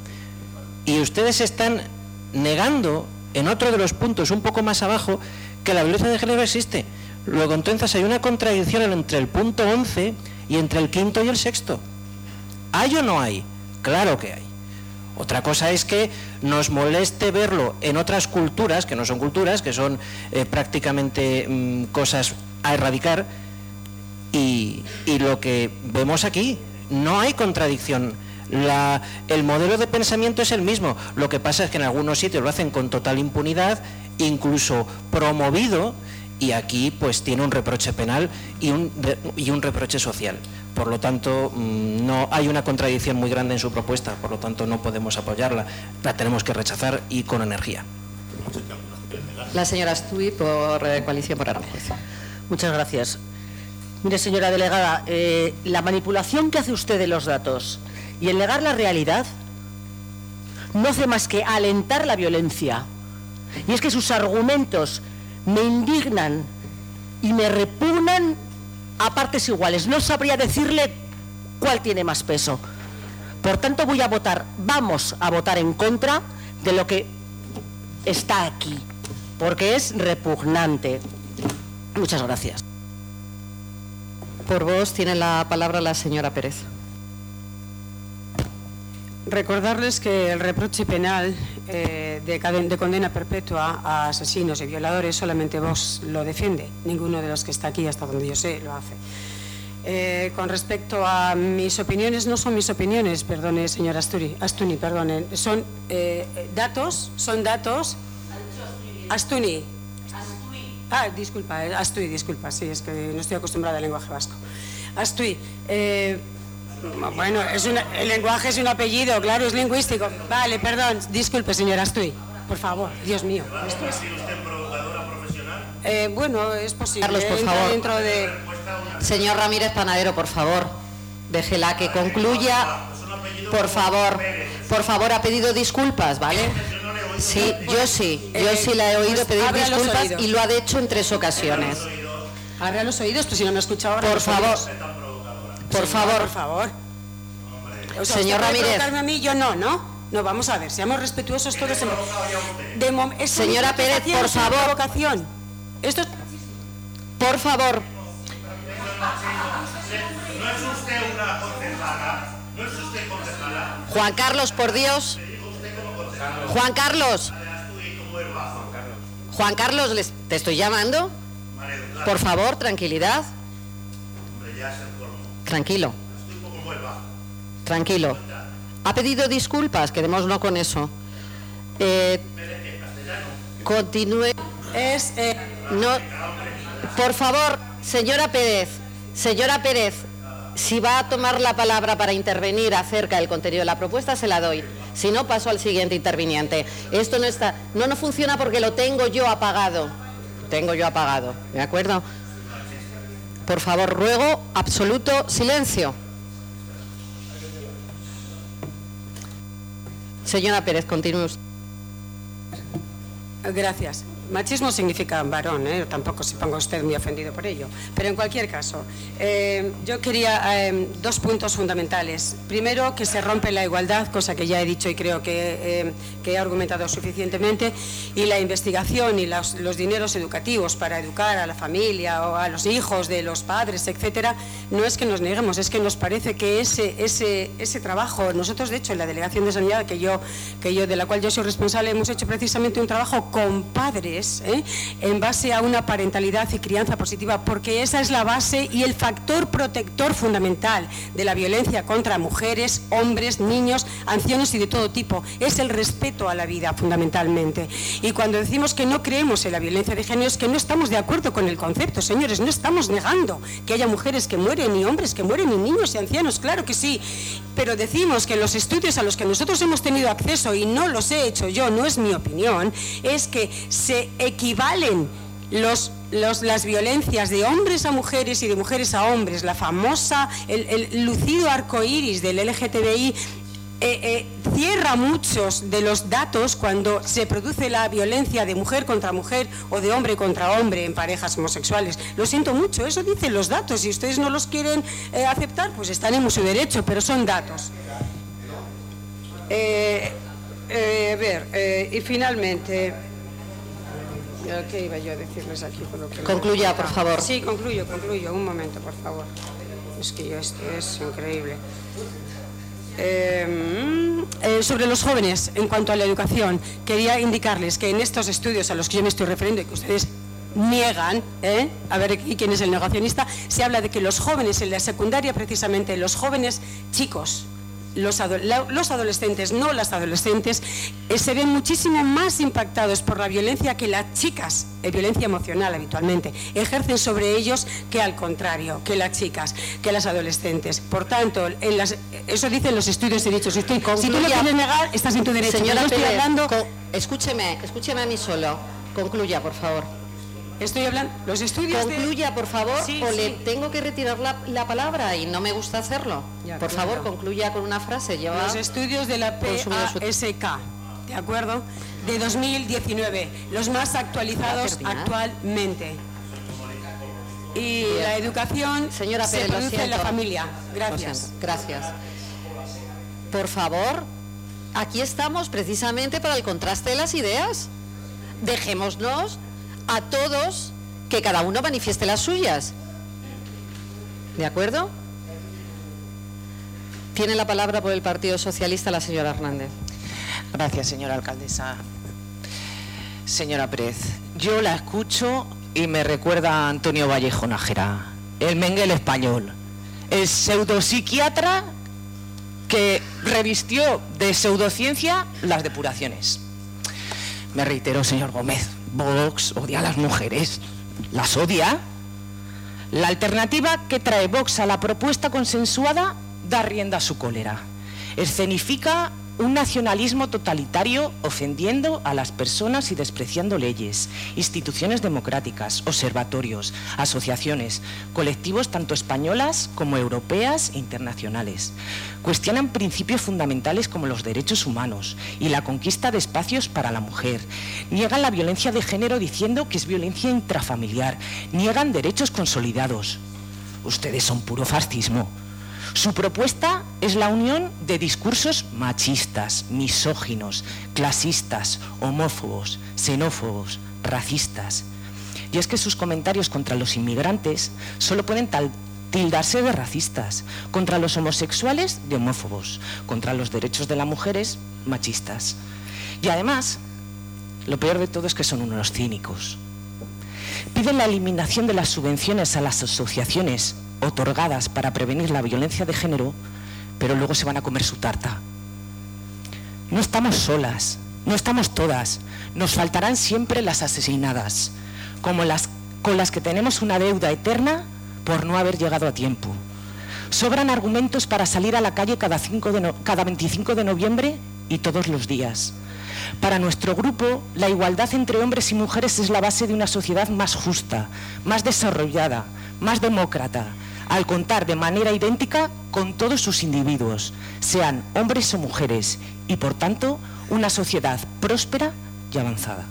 Y ustedes están negando, en otro de los puntos un poco más abajo, que la violencia de género existe. Luego, entonces, hay una contradicción entre el punto once y entre el quinto y el sexto. ¿Hay o no hay? Claro que hay. Otra cosa es que nos moleste verlo en otras culturas, que no son culturas, que son eh, prácticamente mmm, cosas a erradicar, y, y lo que vemos aquí, no hay contradicción. La, el modelo de pensamiento es el mismo, lo que pasa es que en algunos sitios lo hacen con total impunidad, incluso promovido, y aquí pues tiene un reproche penal y un, y un reproche social. Por lo tanto, no hay una contradicción muy grande en su propuesta, por lo tanto no podemos apoyarla, la tenemos que rechazar y con energía. La señora Astui por eh, Coalición por Aranjuez. Muchas gracias. Mire, señora delegada, eh, la manipulación que hace usted de los datos y el negar la realidad no hace más que alentar la violencia. Y es que sus argumentos me indignan y me repugnan a partes iguales. No sabría decirle cuál tiene más peso, Por tanto, voy a votar, vamos a votar en contra de lo que está aquí, porque es repugnante. Muchas gracias. Por Vox tiene la palabra la señora Pérez. Recordarles que el reproche penal eh, de, de condena perpetua a asesinos y violadores solamente Vox lo defiende. Ninguno de los que está aquí, hasta donde yo sé, lo hace. Eh, con respecto a mis opiniones, no son mis opiniones, perdone, señora Asturi, Astuni, perdone, son eh, datos, son datos. Astuni. Ah, disculpa, Astui, disculpa, sí, es que no estoy acostumbrada al lenguaje vasco. Astui, eh, bueno, es una, el lenguaje es un apellido, claro, es lingüístico. Vale, perdón, disculpe, señora Astui, por favor, Dios mío. ¿Esto es usted provocadora profesional? Eh, bueno, es posible. Carlos, por entra favor. Dentro de... Señor Ramírez Panadero, por favor, déjela que concluya. Por favor, por favor, ha pedido disculpas, ¿vale? Sí, yo sí, yo sí la he oído pedir disculpas y lo ha hecho en tres ocasiones. Abra los oídos, pues si no me ha escuchado ahora. Por favor, por favor, por favor. O sea, señor Ramírez. A mí, yo no, ¿no? No, vamos a ver, seamos respetuosos todos. De Señora Pérez, por favor. Provocación. Esto es... Por favor. ¿No es usted una concejala? ¿No es usted concejala? Juan Carlos, por Dios. Juan Carlos. Juan Carlos, les, te estoy llamando. Por favor, tranquilidad. Tranquilo. Tranquilo. Ha pedido disculpas, quedémonos con eso. Eh, continúe. Es, eh, no. Por favor, señora Pérez. Señora Pérez, si va a tomar la palabra para intervenir acerca del contenido de la propuesta, se la doy. Si no, paso al siguiente interviniente. Esto no está, no, no funciona porque lo tengo yo apagado. Tengo yo apagado, ¿de acuerdo? Por favor, ruego absoluto silencio. Señora Pérez, continúe usted. Gracias. Machismo significa varón, ¿eh? Tampoco se ponga usted muy ofendido por ello. Pero en cualquier caso, eh, yo quería eh, dos puntos fundamentales. Primero, que se rompe la igualdad, cosa que ya he dicho y creo que, eh, que he argumentado suficientemente, y la investigación y los, los dineros educativos para educar a la familia o a los hijos de los padres, etcétera, no es que nos neguemos, es que nos parece que ese, ese, ese trabajo, nosotros de hecho en la Delegación de Sanidad, que yo, que yo, de la cual yo soy responsable, hemos hecho precisamente un trabajo con padres, ¿eh? en base a una parentalidad y crianza positiva, porque esa es la base y el factor protector fundamental de la violencia contra mujeres, hombres, niños, ancianos y de todo tipo. Es el respeto a la vida fundamentalmente. Y cuando decimos que no creemos en la violencia de género es que no estamos de acuerdo con el concepto, señores, no estamos negando que haya mujeres que mueren y hombres que mueren y niños y ancianos, claro que sí, pero decimos que los estudios a los que nosotros hemos tenido acceso, y no los he hecho yo, no es mi opinión, es que se equivalen los, los, las violencias de hombres a mujeres y de mujeres a hombres, la famosa, el, el lucido arco iris del L G T B I eh, eh, cierra muchos de los datos cuando se produce la violencia de mujer contra mujer o de hombre contra hombre en parejas homosexuales. Lo siento mucho, eso dicen los datos, si ustedes no los quieren eh, aceptar, pues están en su derecho, pero son datos. Eh, eh, a ver, eh, y finalmente... ¿Qué iba yo a decirles aquí? Por lo que Concluya, por favor. Sí, concluyo, concluyo. Un momento, por favor. Es que yo esto es increíble. Eh, eh, sobre los jóvenes, en cuanto a la educación, quería indicarles que en estos estudios a los que yo me estoy refiriendo y que ustedes niegan, ¿eh? A ver aquí quién es el negacionista, se habla de que los jóvenes en la secundaria, precisamente los jóvenes chicos, Los, ado los adolescentes, no las adolescentes, eh, se ven muchísimo más impactados por la violencia que las chicas, eh, violencia emocional habitualmente, ejercen sobre ellos que al contrario, que las chicas, que las adolescentes. Por tanto, en las, eso dicen los estudios, he dicho, si, estoy, si tú lo quieres negar, estás en tu derecho. Señora estoy Pérez, hablando... escúcheme, escúcheme a mí solo. Concluya, por favor. Estoy hablando, los estudios Concluya, de... por favor, sí, o sí. le tengo que retirar la, la palabra y no me gusta hacerlo. Ya, por claro. favor, concluya con una frase. Lleva Los estudios de la P A S K, ¿de acuerdo? De dos mil diecinueve, los más actualizados actualmente. Y Bien. La educación Señora se Pérez, lo produce en la siento. familia. Lo Gracias. siento. Gracias. por favor, aquí estamos precisamente para el contraste de las ideas. Dejémonos a todos que cada uno manifieste las suyas. ¿De acuerdo? Tiene la palabra por el Partido Socialista la señora Hernández. Gracias, señora alcaldesa. Señora Pérez, yo la escucho y me recuerda a Antonio Vallejo Nájera, el Mengele español, el pseudopsiquiatra que revistió de pseudociencia las depuraciones. Me reitero, señor Gómez, Vox odia a las mujeres. ¿Las odia? La alternativa que trae Vox a la propuesta consensuada da rienda a su cólera. Escenifica un nacionalismo totalitario ofendiendo a las personas y despreciando leyes, instituciones democráticas, observatorios, asociaciones, colectivos tanto españolas como europeas e internacionales. Cuestionan principios fundamentales como los derechos humanos y la conquista de espacios para la mujer. Niegan la violencia de género diciendo que es violencia intrafamiliar. Niegan derechos consolidados. Ustedes son puro fascismo. Su propuesta es la unión de discursos machistas, misóginos, clasistas, homófobos, xenófobos, racistas. Y es que sus comentarios contra los inmigrantes solo pueden tal, tildarse de racistas, contra los homosexuales de homófobos, contra los derechos de las mujeres machistas. Y además, lo peor de todo es que son unos cínicos. Piden la eliminación de las subvenciones a las asociaciones otorgadas para prevenir la violencia de género, pero luego se van a comer su tarta. No estamos solas, no estamos todas, nos faltarán siempre las asesinadas, como las con las que tenemos una deuda eterna por no haber llegado a tiempo. Sobran argumentos para salir a la calle cada, cinco de no, cada veinticinco de noviembre y todos los días. Para nuestro grupo, la igualdad entre hombres y mujeres es la base de una sociedad más justa, más desarrollada, más demócrata, al contar de manera idéntica con todos sus individuos, sean hombres o mujeres, y por tanto, una sociedad próspera y avanzada.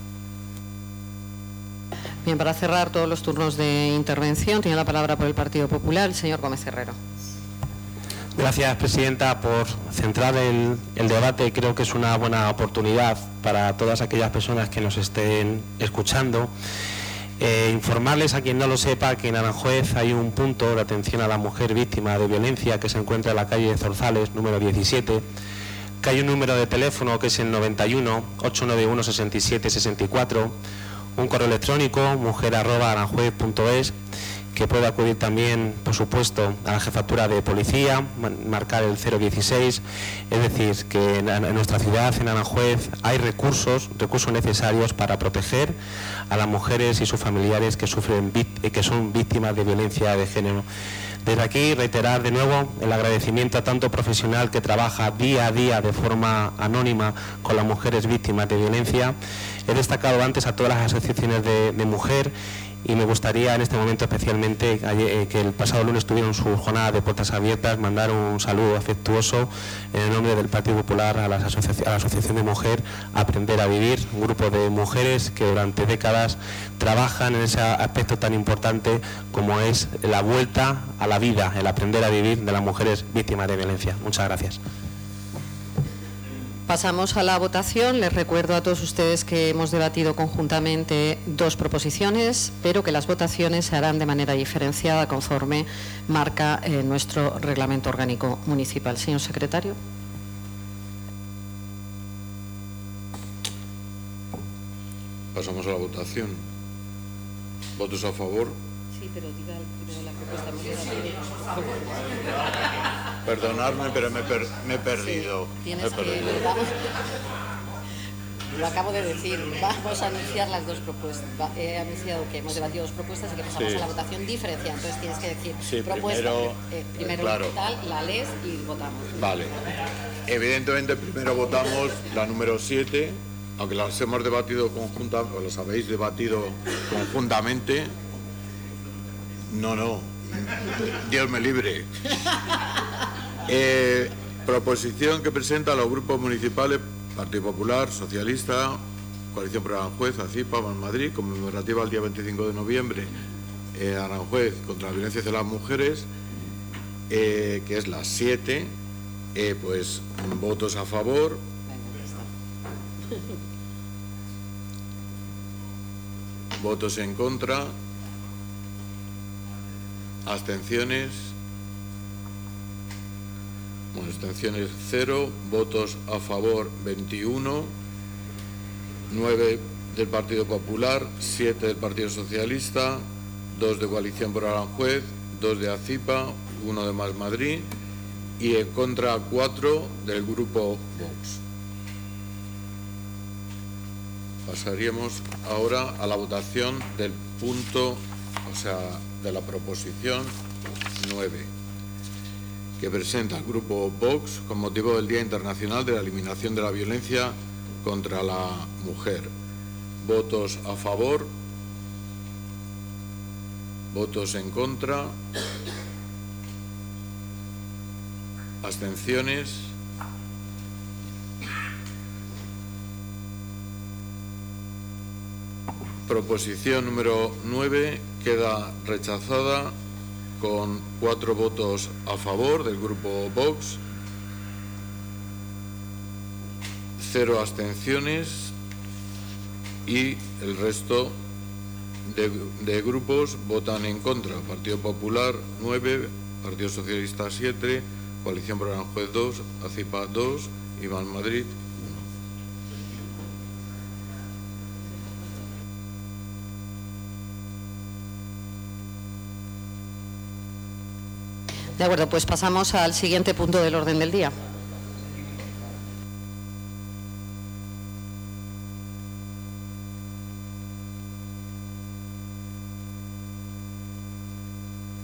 Bien, para cerrar todos los turnos de intervención, tiene la palabra por el Partido Popular el señor Gómez Herrero. Gracias, presidenta, por centrar el, el debate. Creo que es una buena oportunidad para todas aquellas personas que nos estén escuchando. Eh, informarles a quien no lo sepa que en Aranjuez hay un punto de atención a la mujer víctima de violencia que se encuentra en la calle de Zorzales, número diecisiete, que hay un número de teléfono que es el noventa y uno, ochocientos noventa y uno, sesenta y siete sesenta y cuatro, un correo electrónico mujer arroba aranjuez punto es, que puede acudir también, por supuesto, a la jefatura de policía, marcar el cero dieciséis, es decir, que en, en nuestra ciudad, en Aranjuez, hay recursos, recursos necesarios para proteger a las mujeres y sus familiares que sufren, que son víctimas de violencia de género. Desde aquí reiterar de nuevo el agradecimiento a tanto profesional que trabaja día a día de forma anónima con las mujeres víctimas de violencia. He destacado antes a todas las asociaciones de, de mujer. Y me gustaría en este momento especialmente eh, que el pasado lunes tuvieron su jornada de puertas abiertas, mandar un saludo afectuoso en el nombre del Partido Popular a, las asoci a la Asociación de Mujer Aprender a Vivir, un grupo de mujeres que durante décadas trabajan en ese aspecto tan importante como es la vuelta a la vida, el aprender a vivir de las mujeres víctimas de violencia. Muchas gracias. Pasamos a la votación. Les recuerdo a todos ustedes que hemos debatido conjuntamente dos proposiciones, pero que las votaciones se harán de manera diferenciada conforme marca eh, nuestro reglamento orgánico municipal. Señor secretario. Pasamos a la votación. ¿Votos a favor? Sí, pero diga primero la propuesta. Perdonadme, pero me, per me he perdido. Sí, tienes me he que, perdido. vamos, lo acabo de decir, vamos a anunciar las dos propuestas. He anunciado que hemos debatido dos propuestas y que pasamos sí. a la votación diferenciada. Entonces tienes que decir sí, propuesta, primero, eh, primero claro. tal, la lees y votamos. Vale. Evidentemente primero votamos la número siete, aunque las hemos debatido conjuntamente, o las habéis debatido conjuntamente. No, no. Dios me libre. Eh, proposición que presenta los grupos municipales Partido Popular, Socialista, Coalición por Aranjuez, ACIPA, Más Madrid, conmemorativa al día veinticinco de noviembre, eh, Aranjuez contra la violencia hacia las mujeres, eh, que es la siete, Eh, pues votos a favor. Votos en contra. Abstenciones. Bueno, abstenciones cero. Votos a favor veintiuno. nueve del Partido Popular, siete del Partido Socialista, dos de Coalición por Aranjuez, dos de ACIPA, uno de Más Madrid y en contra cuatro del grupo Vox. Pasaríamos ahora a la votación del punto, o sea, de la proposición nueve, que presenta el grupo Vox con motivo del Día Internacional de la Eliminación de la Violencia contra la Mujer. Votos a favor, votos en contra, abstenciones. Proposición número nueve queda rechazada con cuatro votos a favor del grupo Vox, cero abstenciones y el resto de, de grupos votan en contra. Partido Popular nueve, Partido Socialista siete, Coalición por Aranjuez dos, ACIPA dos y Más Madrid uno. De acuerdo, pues pasamos al siguiente punto del orden del día.